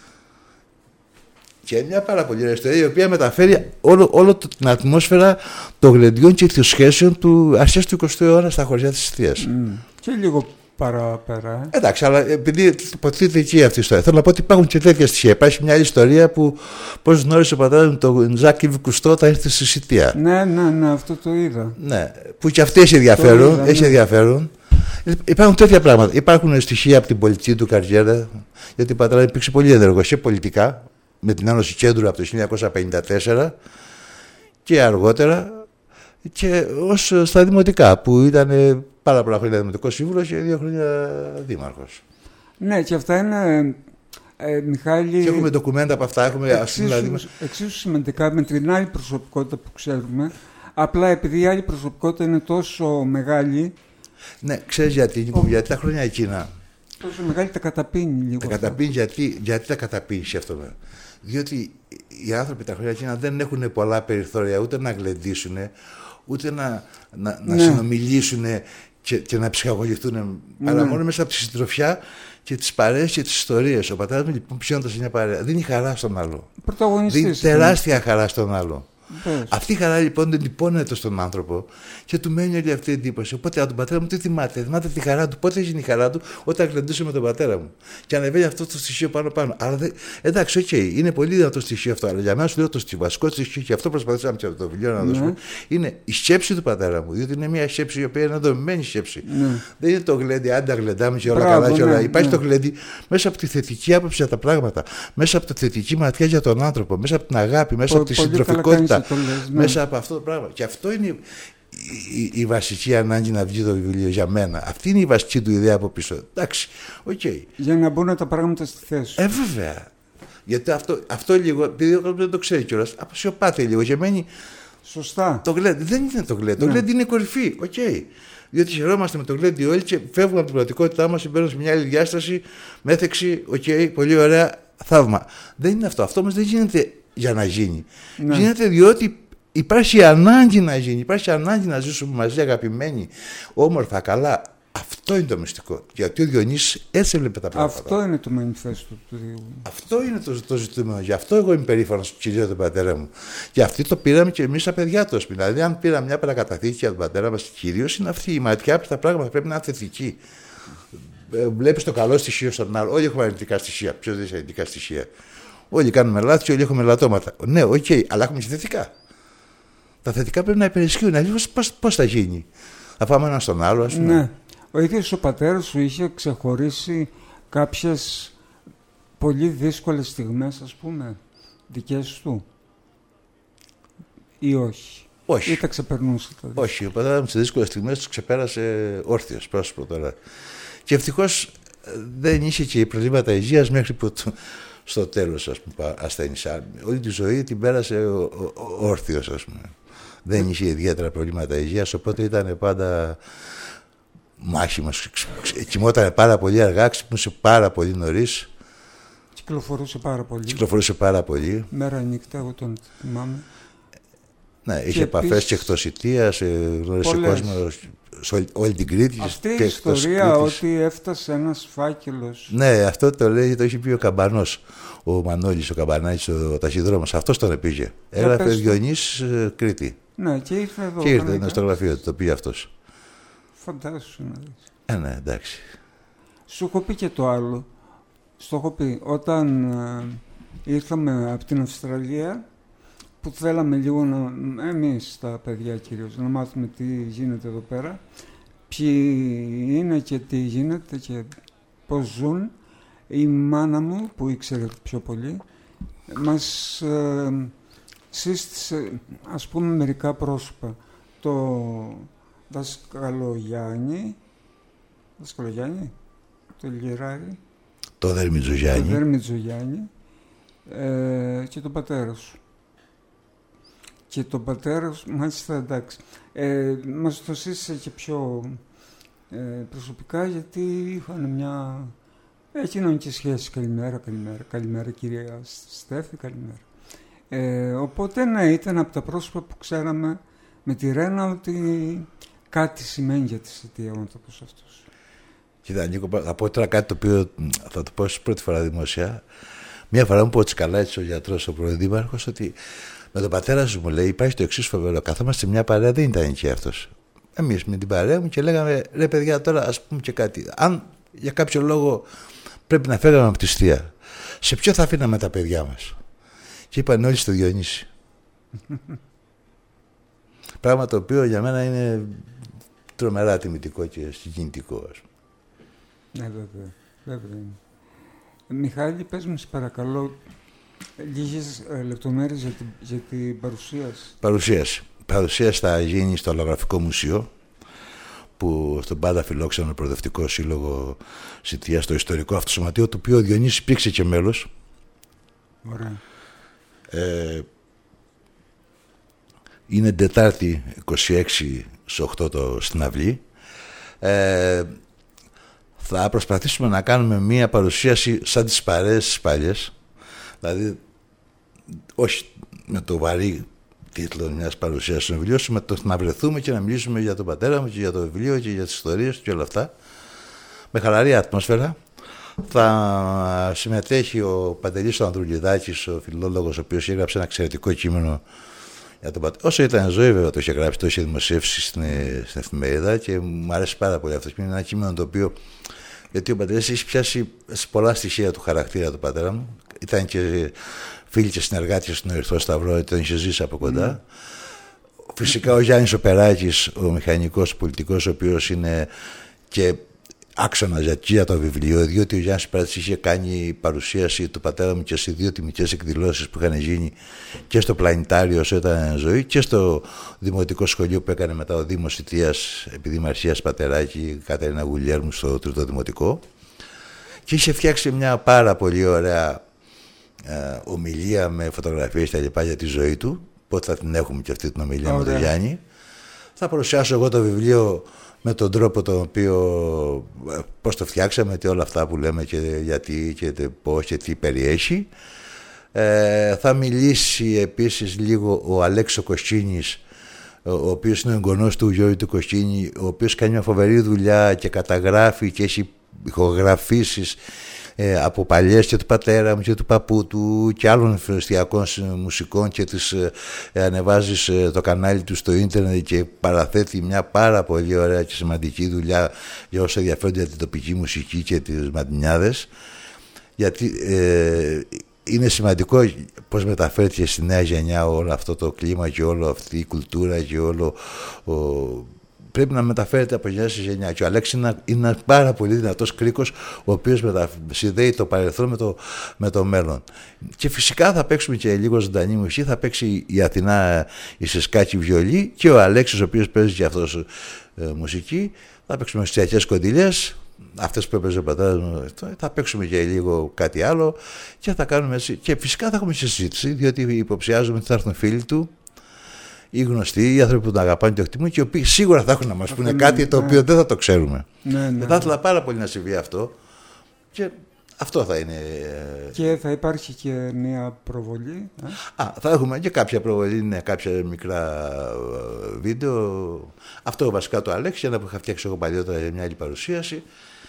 Και μια πάρα πολύ ωραία ιστορία, η οποία μεταφέρει όλο, όλο το, την ατμόσφαιρα των γλεντιών και των σχέσεων του αρχές του εικοστού αιώνα στα χωριά της Ιστίας. Mm. Και λίγο παραπέρα. Ε. Εντάξει, αλλά επειδή υποθέτει εκεί αυτή η ιστορία, θέλω να πω ότι υπάρχουν και τέτοια στοιχεία. Υπάρχει μια άλλη ιστορία που πώς γνώρισε ο πατέρας μου τον Ζακ Ιβ Κουστό όταν ήρθε στη Σιτία. Ναι, ναι, ναι, αυτό το είδα. Ναι, που και αυτή έχει ενδιαφέρον. Είδα, έχει ναι. ενδιαφέρον. Υπάρχουν τέτοια πράγματα. Υπάρχουν στοιχεία από την πολιτική του καριέρα, γιατί ο πατέρας υπήρξε πολύ ενεργός και πολιτικά, με την Άνωση Κέντρου από το χίλια εννιακόσια πενήντα τέσσερα και αργότερα και ως στα δημοτικά, που ήταν πάρα πολλά χρόνια δημοτικός σύμβουλος και δύο χρόνια δήμαρχος. Ναι, και αυτά είναι, ε, Μιχάλη... Και έχουμε ντοκουμέντα από αυτά, έχουμε... Εξίσου, δηλαδή... εξίσου σημαντικά με την άλλη προσωπικότητα που ξέρουμε, απλά επειδή η άλλη προσωπικότητα είναι τόσο μεγάλη... Ναι, ξέρεις γιατί, ο... γιατί τα χρόνια εκείνα... Τόσο μεγάλη τα καταπίνει λίγο. Τα καταπίνει γιατί, γιατί τα καταπίνει αυτό. Διότι οι άνθρωποι τα χρόνια εκείνα δεν έχουν πολλά περιθώρια ούτε να γλεντήσουν, ούτε να, να, να ναι. συνομιλήσουν και, και να ψυχαγωγηθούν, ναι. αλλά μόνο μέσα από τη συντροφιά και τις παρέες και τις ιστορίες. Ο πατέρας μου λοιπόν ψιώνοντας σε μια παρέα δίνει χαρά στον άλλο. Πρωταγωνιστής. Δίνει τεράστια χαρά στον άλλο. Πες. Αυτή η χαρά λοιπόν δεν τυπώνεται στον άνθρωπο και του μένει όλη αυτή η εντύπωση. Οπότε από τον πατέρα μου τι θυμάται. Θυμάται τη χαρά του. Πότε έγινε η χαρά του, όταν γλεντούσε με τον πατέρα μου. Και ανεβαίνει αυτό το στοιχείο πάνω-πάνω. Αλλά δεν... εντάξει, οκ, okay, είναι πολύ δυνατό στοιχείο αυτό. Αλλά για μένα σου λέω το βασικό στοιχείο, και αυτό προσπαθήσαμε και από το βιβλίο να ναι. δώσουμε, είναι η σκέψη του πατέρα μου. Διότι είναι μια σκέψη η οποία είναι δομημένη σκέψη. Ναι. Δεν είναι το γλέντι, άντα γλεντάμε και όλα Μπράβο, καλά και όλα. Ναι, Υπάρχει ναι. το γλέντι μέσα από τη θετική άποψη για τα πράγματα, μέσα από τη θετική ματιά για τον άνθρωπο, μέσα από την αγάπη, μέσα Πο, από τη συντροφικότητα. Λες, ναι. Μέσα από αυτό το πράγμα. Και αυτό είναι η, η, η βασική ανάγκη να βγει το βιβλίο για μένα. Αυτή είναι η βασική του ιδέα από πίσω. Εντάξει, οκ. Okay. Για να μπουν τα πράγματα στη θέση. Ε, βέβαια. Γιατί αυτό, αυτό λίγο, επειδή ο κόσμος δεν το ξέρει κιόλας, αποσιωπάται λίγο. Γεμένη. Σωστά. Το γλέντι δεν είναι το γλέντι. Το ναι. γλέντι είναι η κορυφή. Οκ. Okay. Διότι χαιρόμαστε με το γλέντι όλοι και φεύγουμε από την πραγματικότητά μας και μπαίνουμε σε μια άλλη διάσταση, μέθεξη, οκ, okay, πολύ ωραία, θαύμα. Δεν είναι αυτό. Αυτό όμως δεν γίνεται για να γίνει. Ναι. Γίνεται διότι υπάρχει ανάγκη να γίνει, υπάρχει ανάγκη να ζήσουμε μαζί αγαπημένοι, όμορφα, καλά. Αυτό είναι το μυστικό. Γιατί ο Διονύσης έτσι έβλεπε τα πράγματα. Αυτό είναι το μανιφέστο του Δίου. Αυτό είναι το, το ζητούμενο. Γι' αυτό εγώ είμαι περήφανος κυρίως τον πατέρα μου. Και αυτή το πήραμε και εμείς τα παιδιά του. Δηλαδή, αν πήραμε μια παρακαταθήκη για τον πατέρα μας, κυρίως είναι αυτή η ματιά που τα πράγματα πρέπει να είναι θετική. Βλέπεις το καλό στοιχείο στον άλλο. Όλοι έχουμε αρνητικά στοιχεία. Ποιος δεν έχει αρνητικά στοιχεία. Όλοι κάνουμε λάθη και όλοι έχουμε λατώματα. Ναι, οκ, okay, αλλά έχουμε και θετικά. Τα θετικά πρέπει να υπερισχύουν. Αλλιώς πώς θα γίνει. Θα πάμε ένα στον άλλο, ας πούμε. Ναι. Ο ίδιος ο πατέρας σου είχε ξεχωρίσει κάποιες πολύ δύσκολες στιγμές, ας πούμε, δικές του, ή όχι? Όχι. Ή τα ξεπερνούσε τα δύσκολα? Όχι, ο πατέρας μου στις δύσκολες στιγμές τους ξεπέρασε όρθιος, πρόσωπο τώρα. Και ευτυχώς δεν είχε και προβλήματα υγείας μέχρι που το, στο τέλος, ας πούμε, ασθένησε. Όλη τη ζωή την πέρασε όρθιος, ας πούμε. Δεν είχε ιδιαίτερα προβλήματα υγείας, οπότε ήταν πάντα μάχημος. Κοιμόταν πάρα πολύ αργά, ξυπνούσε πάρα πολύ νωρίς. Κυκλοφορούσε πάρα πολύ. Κυκλοφορούσε πάρα πολύ. Μέρα νύχτα, εγώ τον θυμάμαι. Ναι, είχε επαφές και εκτός Ιτίας, γνώρισε κόσμο σε όλη την Κρήτη. Αυτή η ιστορία ότι έφτασε ένας φάκελος. Ναι, αυτό το λέει, το έχει πει ο Καμπανός, ο Μανώλης, ο Καμπανάκης, ο ταχυδρόμος. Αυτός τον πήγε. Έγραφε Διονύσης Κρήτη. Ναι, και ήρθε εδώ. Και ήρθε εδώ στο γραφείο, το πήγε αυτός. Φαντάσου να δεις. Ε, ναι, εντάξει. Σου έχω πει και το άλλο. Στο έχω πει, όταν ε, ήρθαμε από την Αυστραλία, που θέλαμε λίγο να, εμείς τα παιδιά κυρίως, να μάθουμε τι γίνεται εδώ πέρα, ποιοι είναι και τι γίνεται και πώς ζουν, η μάνα μου, που ήξερε πιο πολύ, μας ε, σύστησε, ας πούμε, μερικά πρόσωπα. Το δάσκαλο Γιάννη, δάσκαλο Γιάννη, το Λιγεράρη, το Δερμιτζογιάννη, το Δερμιτζογιάννη ε, και τον πατέρα σου. Και τον πατέρα σου, μάλιστα, εντάξει, ε, μας το σύστησε και πιο ε, προσωπικά, γιατί είχαν μια ε, κοινωνική σχέση. Καλημέρα, καλημέρα, καλημέρα κυρία Στέφη, καλημέρα. Ε, οπότε, ναι, ήταν από τα πρόσωπα που ξέραμε με τη Ρένα ότι κάτι σημαίνει για τη Σιτία ο άνθρωπος αυτός. Κοίτα, Νίκο, θα πω τώρα κάτι το οποίο θα το πω πρώτη φορά δημόσια. Μια φορά μου πω έτσι καλά, έτσι ο γιατρός, ο πρωθυπουργός, ότι με τον πατέρα σου, μου λέει, υπάρχει το εξής φοβερό. Καθόμαστε σε μια παρέα, δεν ήταν εκεί αυτός. Εμείς με την παρέα μου και λέγαμε, ρε παιδιά, τώρα ας πούμε και κάτι. Αν για κάποιο λόγο πρέπει να φεύγαμε από τη Σιτία, σε ποιο θα αφήναμε τα παιδιά μας? Και είπαν όλοι στο Διονύση. Πράγμα το οποίο για μένα είναι τρομερά τιμητικό και συγκινητικό, ας πούμε. Ναι, βέβαια, βέβαια. Μιχάλη, πες μου, σε παρακαλώ, λίγες ε, λεπτομέρειες για την, για την παρουσίαση. Παρουσίαση. Παρουσίαση θα γίνει στο Αλλογραφικό Μουσείο, που στον πάντα φιλόξενο Προοδευτικό Σύλλογο Σιτίας, στο ιστορικό αυτό σωματείο, του οποίου ο Διονύσης υπήρξε και μέλος. Ωραία. Ε, είναι Τετάρτη είκοσι έξι στις οκτώ το, στην αυλή. Ε, θα προσπαθήσουμε να κάνουμε μία παρουσίαση σαν τις παρέες τις παλιές, δηλαδή όχι με το βαρύ τίτλο μιας παρουσίασης του βιβλίου, με το να βρεθούμε και να μιλήσουμε για τον πατέρα μου και για το βιβλίο και για τις ιστορίες και όλα αυτά, με χαλαρή ατμόσφαιρα. Θα συμμετέχει ο Παντελής ο Ανδρουλιδάκης, ο φιλόλογος, ο οποίος έγραψε ένα εξαιρετικό κείμενο Για τον πατέρα. Όσο ήταν ζωή, βέβαια, το είχε γράψει, το είχε δημοσιεύσει στην, στην εφημερίδα και μου αρέσει πάρα πολύ αυτό. Είναι ένα κείμενο το οποίο. Γιατί ο πατέρας έχει πιάσει πολλά στοιχεία του χαρακτήρα του πατέρα μου. Ήταν και φίλοι και συνεργάτες στον Ερυθρό Σταυρό, τον είχε ζήσει από κοντά. Mm. Φυσικά ο Γιάννης ο Περάκης, ο μηχανικός πολιτικός, ο οποίος είναι και άξονα για το βιβλίο, διότι ο Γιάννης Περάκης είχε κάνει παρουσίαση του πατέρα μου και σε δύο τιμικές εκδηλώσεις που είχαν γίνει και στο Πλανητάριο όσο ήταν ζωή και στο δημοτικό σχολείο που έκανε μετά ο Δήμος Ιτίας επί Μαρσίας Πατεράκη, Κατερίνα Γουλιέρμου, στο τρίτο δημοτικό, και είχε φτιάξει μια πάρα πολύ ωραία ε, ομιλία με φωτογραφίες τα λοιπά για τη ζωή του. Πότε θα την έχουμε και αυτή την ομιλία oh, με τον Γιάννη. Θα παρουσιάσω εγώ το βιβλίο με τον τρόπο τον οποίο, πώς το φτιάξαμε και όλα αυτά που λέμε και γιατί και πώς και τι περιέχει. Ε, θα μιλήσει επίσης λίγο ο Αλέξης Κοστίνης, ο οποίος είναι ο εγγονός του Γιώργου του Κοστίνη, ο οποίος κάνει μια φοβερή δουλειά και καταγράφει και έχει ηχογραφήσεις ε, από παλιές και του πατέρα μου και του παππού του και άλλων εστιακών μουσικών και τις ε, ανεβάζει σε το κανάλι του στο ίντερνετ και παραθέτει μια πάρα πολύ ωραία και σημαντική δουλειά για όσοι ενδιαφέρονται για την τοπική μουσική και τις μαντινιάδες, γιατί ε, είναι σημαντικό πώς μεταφέρθηκε στη νέα γενιά όλο αυτό το κλίμα και όλο αυτή η κουλτούρα και όλο ο, πρέπει να μεταφέρεται από γενιά σε γενιά. Και ο Αλέξης είναι, είναι ένας πάρα πολύ δυνατός κρίκος, ο οποίος μετα... συνδέει το παρελθόν με το, με το μέλλον. Και φυσικά θα παίξουμε και λίγο ζωντανή μουσική. Θα παίξει η Αθηνά η Σεσκάκη βιολί και ο Αλέξης, ο οποίος παίζει και αυτός ε, μουσική. Θα παίξουμε στιακές κοντιλιές, αυτές που έπαιζε ο πατέρας μου. Θα παίξουμε και λίγο κάτι άλλο και θα κάνουμε έτσι. Και φυσικά θα έχουμε και συζήτηση, διότι υποψιάζομαι ότι θα έρθουν φίλοι του, οι γνωστοί, οι άνθρωποι που τον αγαπάνε και το εκτιμούν και οι οποίοι σίγουρα θα έχουν να μας πούνε κάτι ναι, το οποίο ναι. δεν θα το ξέρουμε. Ναι, ναι. Θα ήθελα πάρα πολύ να συμβεί αυτό και αυτό θα είναι. Και θα υπάρχει και μια προβολή. Ε? Α, θα έχουμε και κάποια προβολή, ναι, κάποια μικρά βίντεο. Αυτό βασικά το Αλέξη, ένα που είχα φτιάξει εγώ παλιότερα για μια άλλη παρουσίαση.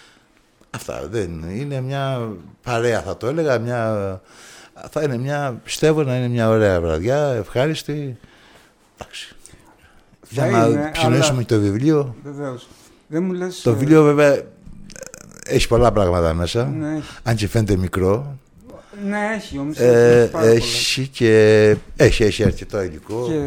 Αυτά δεν είναι μια παρέα, θα το έλεγα. Μια, θα είναι μια, πιστεύω να είναι μια ωραία βραδιά, ευχάριστη. Εντάξει. Για να ψηφίσουμε το βιβλίο. Βεβαίως. Δεν μου λες, το βιβλίο βέβαια έχει πολλά πράγματα μέσα. Ναι, αν και φαίνεται μικρό. Ναι, έχει όμως. Ε, έχει, έχει και έχει, έχει αρκετό υλικό. Και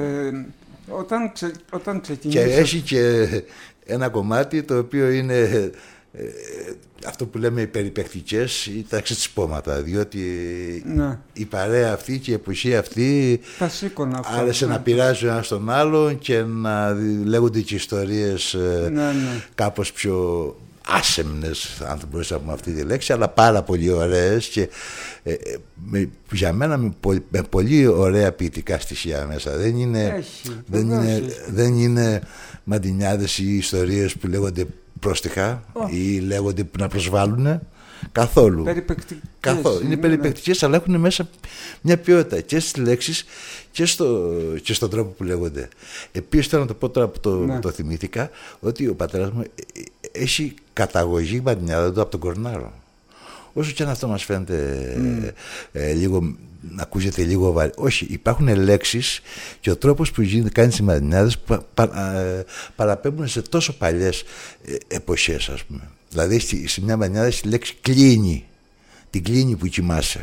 όταν, ξε, όταν ξεκινήσει. Και έχει και ένα κομμάτι το οποίο είναι ε, αυτό που λέμε οι περιπαικτικές ή τα ξετσπώματα, διότι ναι. η παρέα αυτή και η εποχή αυτή άρεσε ναι. να πειράζει ο ένας τον άλλον και να λέγονται και ιστορίες ναι, ναι. κάπως πιο άσεμνες, αν μπορούσα να πούμε αυτή τη λέξη, αλλά πάρα πολύ ωραίες και ε, με, για μένα με, με πολύ ωραία ποιητικά στοιχεία μέσα. Δεν είναι, έχει, δεν είναι, δεν είναι μαντινιάδες ή ιστορίες που λέγονται πρόστιχα oh. ή λέγονται που να προσβάλλουν. Καθόλου. Περιπαικτικές. Καθόλου. Είναι περιπαικτικές, αλλά έχουν μέσα μια ποιότητα και στις λέξεις και, στο, και στον τρόπο που λέγονται. Επίσης, θέλω να το πω τώρα που το, ναι. το θυμήθηκα, ότι ο πατέρας μου έχει καταγωγή μαντινιάδα του από τον Κορνάρο. Όσο και αν αυτό μας φαίνεται mm. ε, λίγο, να ακούγεται λίγο βαρύ. Όχι, υπάρχουν λέξεις και ο τρόπος που γίνεται, κάνει τις μαντινιάδες που πα, πα, ε, παραπέμπουν σε τόσο παλιές ε, εποχές, ας πούμε. Δηλαδή σε μια μανιάδα έχει τη λέξη κλίνη, την κλίνη που κοιμάσαι,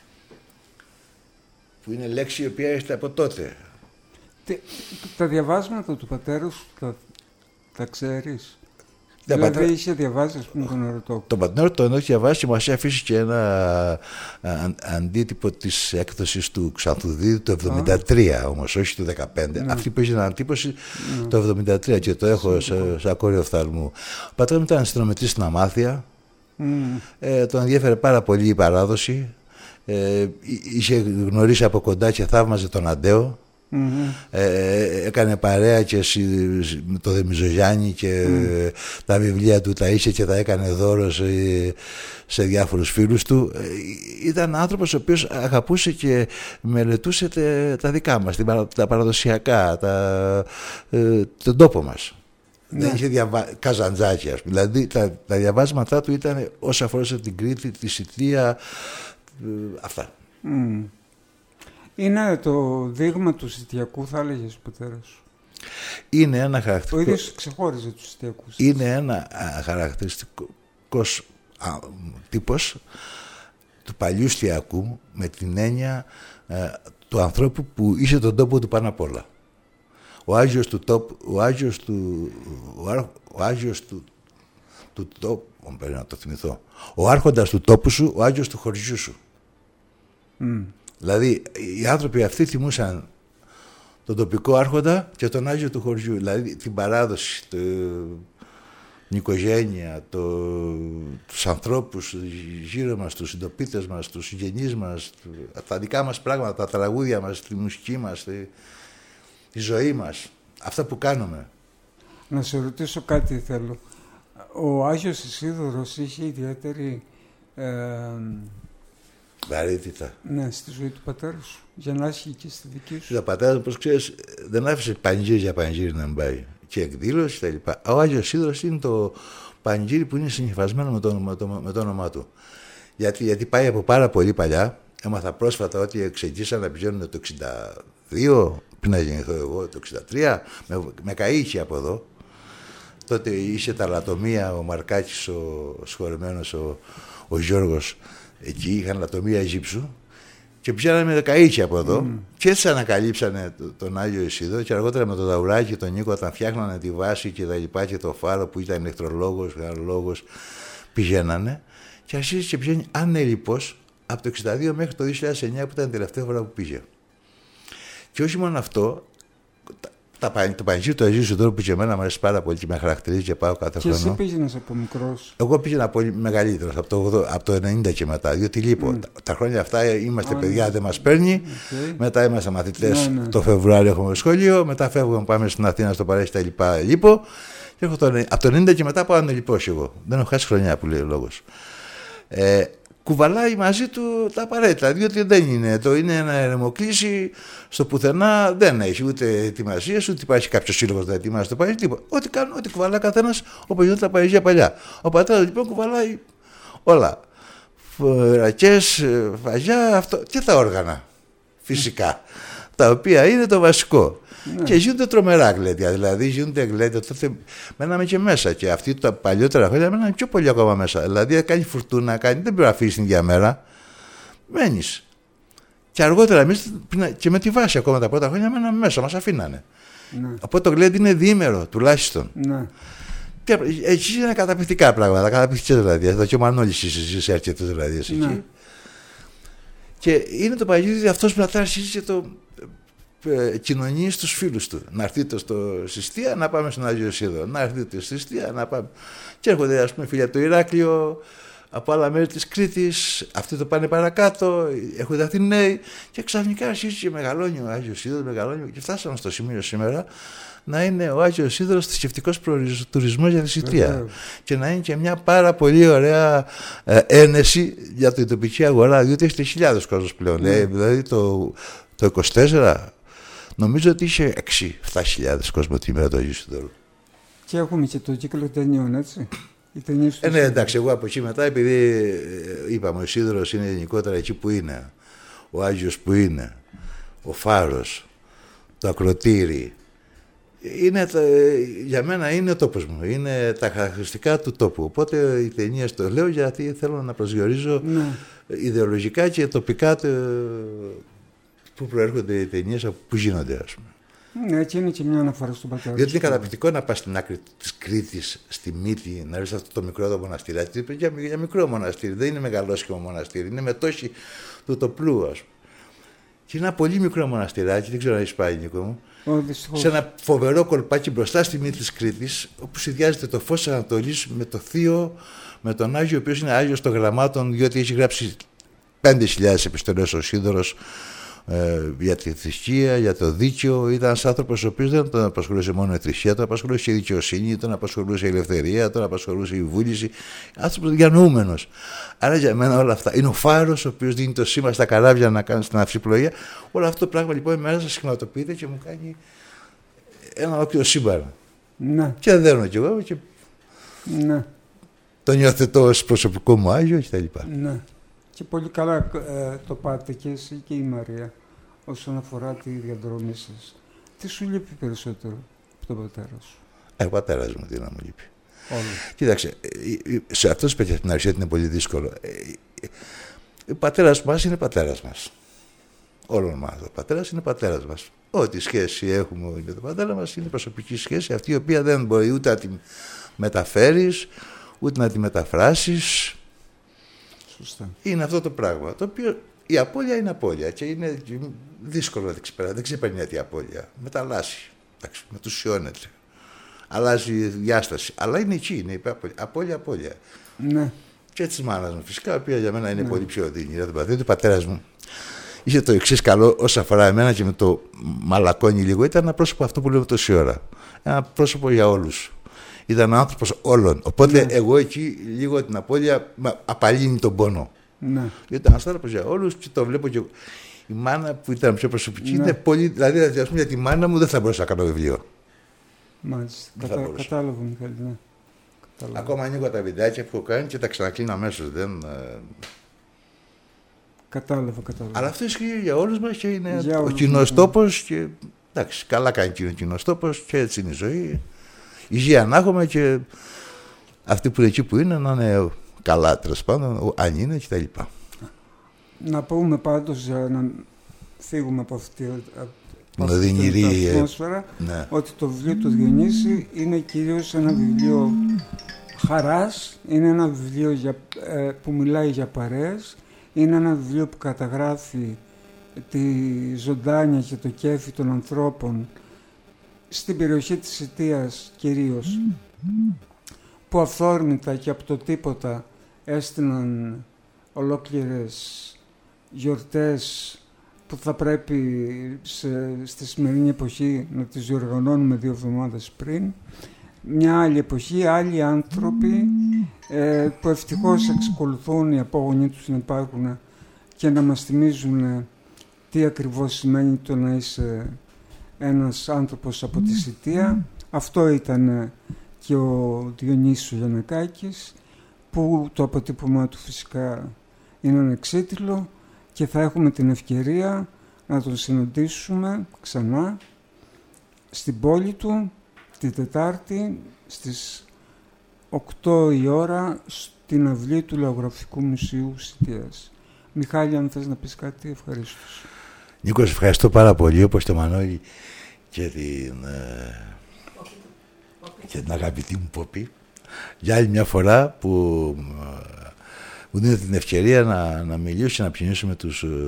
που είναι λέξη η οποία έρχεται από τότε. Τε, τα διαβάσματα του πατέρα σου τα, τα ξέρεις? Δηλαδή πατέρα... είχε διαβάσει, ας πούμε, τον Ερωτόκο. Τον πατέρα τον έχει διαβάσει και μας έχει αφήσει και ένα α, αντίτυπο της έκδοσης του Ξανθουδίδη το εβδομήντα τρία, ah. όμως όχι το δεκαπέντε. Ναι. Αυτή που είχε ανατύπωση ναι. το εβδομήντα τρία και το έχω σε, σε ακόριο οφθαλμού. Ο πατέρας μου ήταν αστυνομητής στην Αμάθεια. Mm. Ε, τον ενδιέφερε πάρα πολύ η παράδοση. Ε, είχε γνωρίσει από κοντά και θαύμαζε τον Αντέο. Mm-hmm. Ε, έκανε παρέα και με το Δεμιζογιάννη και mm. τα βιβλία του τα είχε και τα έκανε δώρο σε, σε διάφορους φίλους του. Ε, ήταν άνθρωπος ο οποίος αγαπούσε και μελετούσε τε, τα δικά μας, τα παραδοσιακά, τα, ε, τον τόπο μας. Mm. Δεν είχε διαβα... καζαντζάκια, ας πούμε. Δηλαδή τα, τα διαβάσματά του ήταν όσα αφορούσε την Κρήτη, τη Σιτία, ε, αυτά. Mm. Είναι το δείγμα του Σιτιακού, θα έλεγες ο πατέρας σου. Είναι ένα χαρακτηριστικό... Ο ίδιος ξεχώριζε τους Σιτιακούς. Είναι ένα α, χαρακτηριστικός α, τύπος του παλιού Στιακού, με την έννοια α, του ανθρώπου που είσαι τον τόπο του πάνω απ' όλα. Ο Άγιος του τόπου, ο Άγιος του... Ο, ά, ο Άγιος του... του τόπου, πρέπει να το θυμηθώ. Ο άρχοντας του τόπου σου, ο Άγιος του χωριού σου. Mm. Δηλαδή, οι άνθρωποι αυτοί θυμούσαν τον τοπικό άρχοντα και τον Άγιο του χωριού. Δηλαδή, την παράδοση, το, την οικογένεια, το, τους ανθρώπους γύρω μας, τους συντοπίτες μας, τους συγγενείς μας, τα δικά μας πράγματα, τα τραγούδια μας, τη μουσική μας, τη, τη ζωή μας, αυτά που κάνουμε. Να σε ρωτήσω κάτι θέλω. Ο Άγιος Ισίδωρος είχε ιδιαίτερη... Ε, βαρύτητα. Ναι, στη ζωή του πατέρα σου. Για να έχει και στη δική σου. Ο πατέρα μου, όπως ξέρεις, δεν άφησε πανηγύρι για πανηγύρι να μην πάει. Και εκδήλωση και τα λοιπά. Ο Άγιος Ισίδωρος είναι το πανηγύρι που είναι συνυφασμένο με το, με το, με το όνομά του. Γιατί, γιατί πάει από πάρα πολύ παλιά. Έμαθα πρόσφατα ότι ξεκίνησαν να πηγαίνουν το εξήντα δύο, πριν να γεννηθώ εγώ, το εξήντα τρία, με, με καΐχη από εδώ. Τότε είχε τα λατομεία, ο Μαρκάκης, ο σχολημένος, ο, ο Γιώργος, εκεί είχαν λατομεία γύψου και πιάναμε δεκαΐχη από εδώ mm. και έτσι ανακαλύψανε τον Άγιο Ισίδωρο και αργότερα με τον Δαουράκη και τον Νίκο όταν φτιάχνανε τη βάση και τα λοιπά και το φάρο που ήταν ηλεκτρολόγος, γαλλολόγος, πηγαίνανε και αρχίζει και πηγαίνει ανέλιπος από το εξήντα δύο μέχρι το δύο χιλιάδες εννιά που ήταν η τελευταία φορά που πήγε. Και όχι μόνο αυτό, τα, το πανηγύρι του Αγίου Ισιδώρου που και εμένα μου αρέσει πάρα πολύ και με χαρακτηρίζει και πάω κάθε χρόνο. Και εσύ πήγαινες από μικρός. Εγώ πήγαινα πολύ μεγαλύτερος, από το, από το ενενήντα και μετά. Διότι λείπω. Mm. Τα, τα χρόνια αυτά είμαστε oh, παιδιά, δεν μας παίρνει. Okay. Μετά είμαστε μαθητές. Ναι, ναι. Το Φεβρουάριο έχουμε σχολείο. Μετά φεύγουμε, πάμε στην Αθήνα, στο Παρίσι τα λοιπά. Λείπω. Και έχω το, από το ενενήντα και μετά πάω να λειπώσω εγώ. Δεν έχω χάσει χρονιά που λέει ο λόγος. Ε, κουβαλάει μαζί του τα απαραίτητα, διότι δεν είναι. Το είναι ένα ερεμοκλήσι στο πουθενά, δεν έχει ούτε ετοιμασία, ούτε υπάρχει κάποιο σύλλογο να ετοιμάσει το πανηγύρι, τίποτα. Ό,τι κάνουν, ό,τι κουβαλάει καθένα, όπω γίνονται τα πανηγύρια παλιά. Ο πατέρα λοιπόν κουβαλάει όλα. Ρακές, φαγιά, αυτό και τα όργανα. Φυσικά. Τα οποία είναι το βασικό. Ναι. Και γίνονται τρομερά γλέντια. Δηλαδή γίνονται γλέντια. Τότε μέναμε και μέσα. Και αυτοί τα παλιότερα χρόνια μέναμε πιο πολύ ακόμα μέσα. Δηλαδή κάνει φουρτούνα, κάνει, δεν μπορεί να φύγει την ίδια μέρα. Μένει. Και αργότερα εμεί και με τη βάση ακόμα τα πρώτα χρόνια μέναμε μέσα. Μας αφήνανε. Ναι. Οπότε το γλέντι είναι διήμερο τουλάχιστον. Ναι. Και εκεί είναι καταπληκτικά πράγματα. Καταπληκτικές δηλαδή. Εδώ και ο Μανώλης είσαι αρκετές δηλαδή. Ναι. Και είναι το πανηγύρι αυτό που μετά αρχίζει και το. Κοινωνεί στους φίλους του. Να έρθετε στο Συστία να πάμε στον Άγιο Ισίδωρο. Να έρθετε στο Συστία να πάμε. Και έρχονται ας πούμε φίλοι από το Ηράκλειο, από άλλα μέρη της Κρήτης. Αυτοί το πάνε παρακάτω. Έρχονται αυτοί νέοι. Και ξαφνικά αρχίζει και μεγαλώνει ο Άγιος Ισίδωρος. Μεγαλώνει. Και φτάσαμε στο σημείο σήμερα να είναι ο Άγιος Ισίδωρος θρησκευτικός τουρισμός για τη Συστία. Και να είναι και μια πάρα πολύ ωραία ε, ένεση για την τοπική αγορά. Διότι έχετε χιλιάδες κόσμος πλέον. Mm. Ε, δηλαδή το, το είκοσι τέσσερα. Νομίζω ότι είχε έξι με επτά χιλιάδες κόσμο τη ημέρα του Αγίου Ισιδώρου. Και έχουμε και το κύκλο ταινιών, έτσι. Ε, ναι, εντάξει, εγώ από εκεί μετά, επειδή είπαμε, ο Ισίδωρος είναι γενικότερα εκεί που είναι, ο Άγιος που είναι, ο Φάρος, το Ακροτήρι. Είναι, για μένα είναι ο τόπος μου, είναι τα χαρακτηριστικά του τόπου. Οπότε οι ταινίες το λέω γιατί θέλω να προσδιορίζω ναι. ιδεολογικά και τοπικά το, που προέρχονται οι ταινίες, από πού γίνονται, ας πούμε. Ναι, έτσι είναι και μια αναφορά στον πατέρα. Διότι είναι καταπληκτικό να πας στην άκρη της Κρήτης, στη Μύτη, να ρίξεις αυτό το μικρό το μοναστηράκι. Για, για μικρό μοναστήρι, δεν είναι μεγαλόσχημο μοναστήρι, είναι μετόχη του τοπλού, ας πούμε. Και είναι ένα πολύ μικρό μοναστηράκι, δεν ξέρω αν έχεις πάει, Νίκο μου. Oh, σε ένα φοβερό κολπάκι μπροστά στη Μύτη της Κρήτης, όπου συνδυάζεται το φως της Ανατολής με το Θείο, με τον Άγιο, ο οποίος είναι Άγιος των Γραμμάτων, διότι έχει γράψει πέντε χιλιάδες επιστολές ο Ισίδωρος. Ε, για τη θρησκεία, για το δίκαιο. Ήταν ένας άνθρωπος ο οποίος δεν τον απασχολούσε μόνο η θρησκεία, τον απασχολούσε η δικαιοσύνη, τον απασχολούσε η ελευθερία, τον απασχολούσε η βούληση. Άνθρωπος διανοούμενος. Άρα για μένα όλα αυτά. Είναι ο Φάρος ο οποίος δίνει το σήμα στα καράβια να κάνει στην αυσιπλοεία. Όλο αυτό το πράγμα λοιπόν η μέρα σας σχηματοποιείται και μου κάνει ένα ολόκληρο σύμπαν. Ναι. Και δέρνω κι εγώ και ναι. τον υιοθετώ ως προσωπικό μου Άγιο κτλ. Ναι. Και πολύ καλά ε, το πάτε και εσύ και η Μαρία. όσον αφορά τη διαδρομή σας. Τι σου λείπει περισσότερο από τον πατέρα σου? Ε, ο πατέρας μου, τι να μου λείπει. Όλο. Κοίταξε, σε αυτός που την αρχή είναι πολύ δύσκολο. Ο πατέρας μας είναι πατέρας μας. Όλων μας. Ο πατέρας είναι πατέρας μας. Ό,τι σχέση έχουμε με τον πατέρα μας είναι προσωπική σχέση, αυτή η οποία δεν μπορεί ούτε να τη μεταφέρεις, ούτε να τη μεταφράσεις. Σωστά. Είναι αυτό το πράγμα. Το οποίο η απώλεια είναι απώλεια και είναι δύσκολο να την ξεπεράσει. Δεν ξεπερνιέται η απώλεια. Μεταλλάσσει. Μετουσιώνεται. Αλλάζει διάσταση. Αλλά είναι εκεί. Είναι η απώλεια, απώλεια. Ναι. Και τη μάνα μου, φυσικά, η οποία για μένα είναι ναι. πολύ πιο οδύνη. Ο πατέρας μου είχε το εξής καλό όσον αφορά εμένα και με το μαλακώνει λίγο. Ήταν ένα πρόσωπο αυτό που λέμε τόση ώρα. Ένα πρόσωπο για όλους. Ήταν άνθρωπος όλων. Οπότε ναι. εγώ εκεί λίγο την απώλεια απαλύνει τον πόνο. Ναι. Ήταν ένας άνθρωπος για όλους και το βλέπω και εγώ. Η μάνα που ήταν πιο προσωπική ναι. είναι πολύ. Δηλαδή, ας πούμε, για τη μάνα μου δεν θα μπορούσα να κάνω βιβλίο. Μάλιστα. Κατα... Κατάλαβα, Μιχάλη. Ναι. Κατάλαβα. Ακόμα ανοίγω τα βιντεάκια που έχω κάνει και τα ξανακλίνω αμέσως. Δεν... Κατάλαβα, κατάλαβα. Αλλά αυτό ισχύει για όλους μας και είναι για ο κοινός τόπος. Και εντάξει, καλά κάνει και ο κοινός τόπος και έτσι είναι η ζωή. Υγεία να έχουμε και αυτοί που είναι εκεί που είναι να είναι καλά, τέλος πάντων, αν είναι κτλ. Να πούμε πάντως, για να φύγουμε από αυτή την οδυνηρή ατμόσφαιρα, ναι. ότι το βιβλίο του Διονύση είναι κυρίως ένα βιβλίο χαράς, είναι ένα βιβλίο για, ε, που μιλάει για παρέες, είναι ένα βιβλίο που καταγράφει τη ζωντάνια και το κέφι των ανθρώπων στην περιοχή της Ιττίας κυρίως, mm-hmm. που αυθόρμητα και από το τίποτα έστειναν ολόκληρες γιορτές που θα πρέπει σε, στη σημερινή εποχή να τις διοργανώνουμε δύο εβδομάδες πριν. Μια άλλη εποχή, άλλοι άνθρωποι ε, που ευτυχώς εξακολουθούν οι απόγονοί τους να υπάρχουν και να μας θυμίζουν τι ακριβώς σημαίνει το να είσαι ένας άνθρωπος από τη Σιττία. Αυτό ήταν και ο Διονύσης ο Γιαννακάκης, που το αποτύπωμά του φυσικά είναι ανεξίτηλο και θα έχουμε την ευκαιρία να τον συναντήσουμε ξανά στην πόλη του την Τετάρτη στις οκτώ η ώρα στην αυλή του Λαογραφικού Μουσείου Σιττίας. Μιχάλη, αν θες να πεις κάτι, ευχαρίστως. Νίκο, ευχαριστώ πάρα πολύ, όπως το Μανώλη και την, ε, και την αγαπητή μου Πόπη, για άλλη μια φορά που μου δίνετε την ευκαιρία να, να μιλήσω και να πινήσουμε τους ε,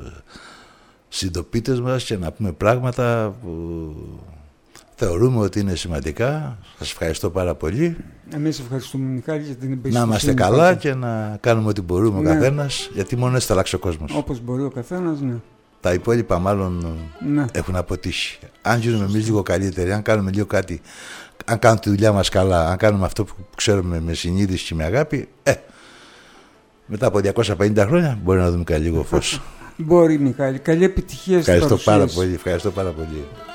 συντοπίτες μας και να πούμε πράγματα που θεωρούμε ότι είναι σημαντικά. Σας ευχαριστώ πάρα πολύ. Εμείς ευχαριστούμε, Μιχάλη, για την εμπιστοσύνη. Να είμαστε καλά πάλι και να κάνουμε ό,τι μπορούμε, ναι, ο καθένας, γιατί μόνο έτσι θα αλλάξει ο κόσμος. Όπως μπορεί ο καθένας, ναι. Τα υπόλοιπα μάλλον ναι. έχουν αποτύχει. Αν γίνουμε εμείς λίγο καλύτεροι, αν κάνουμε λίγο κάτι, αν κάνουμε τη δουλειά μας καλά, αν κάνουμε αυτό που ξέρουμε με συνείδηση και με αγάπη, ε, μετά από διακόσια πενήντα χρόνια μπορεί να δούμε και λίγο φως. Μπορεί, Μιχάλη. Καλή επιτυχία στην παρουσίαση. Ευχαριστώ πάρα πολύ. Ευχαριστώ πάρα πολύ.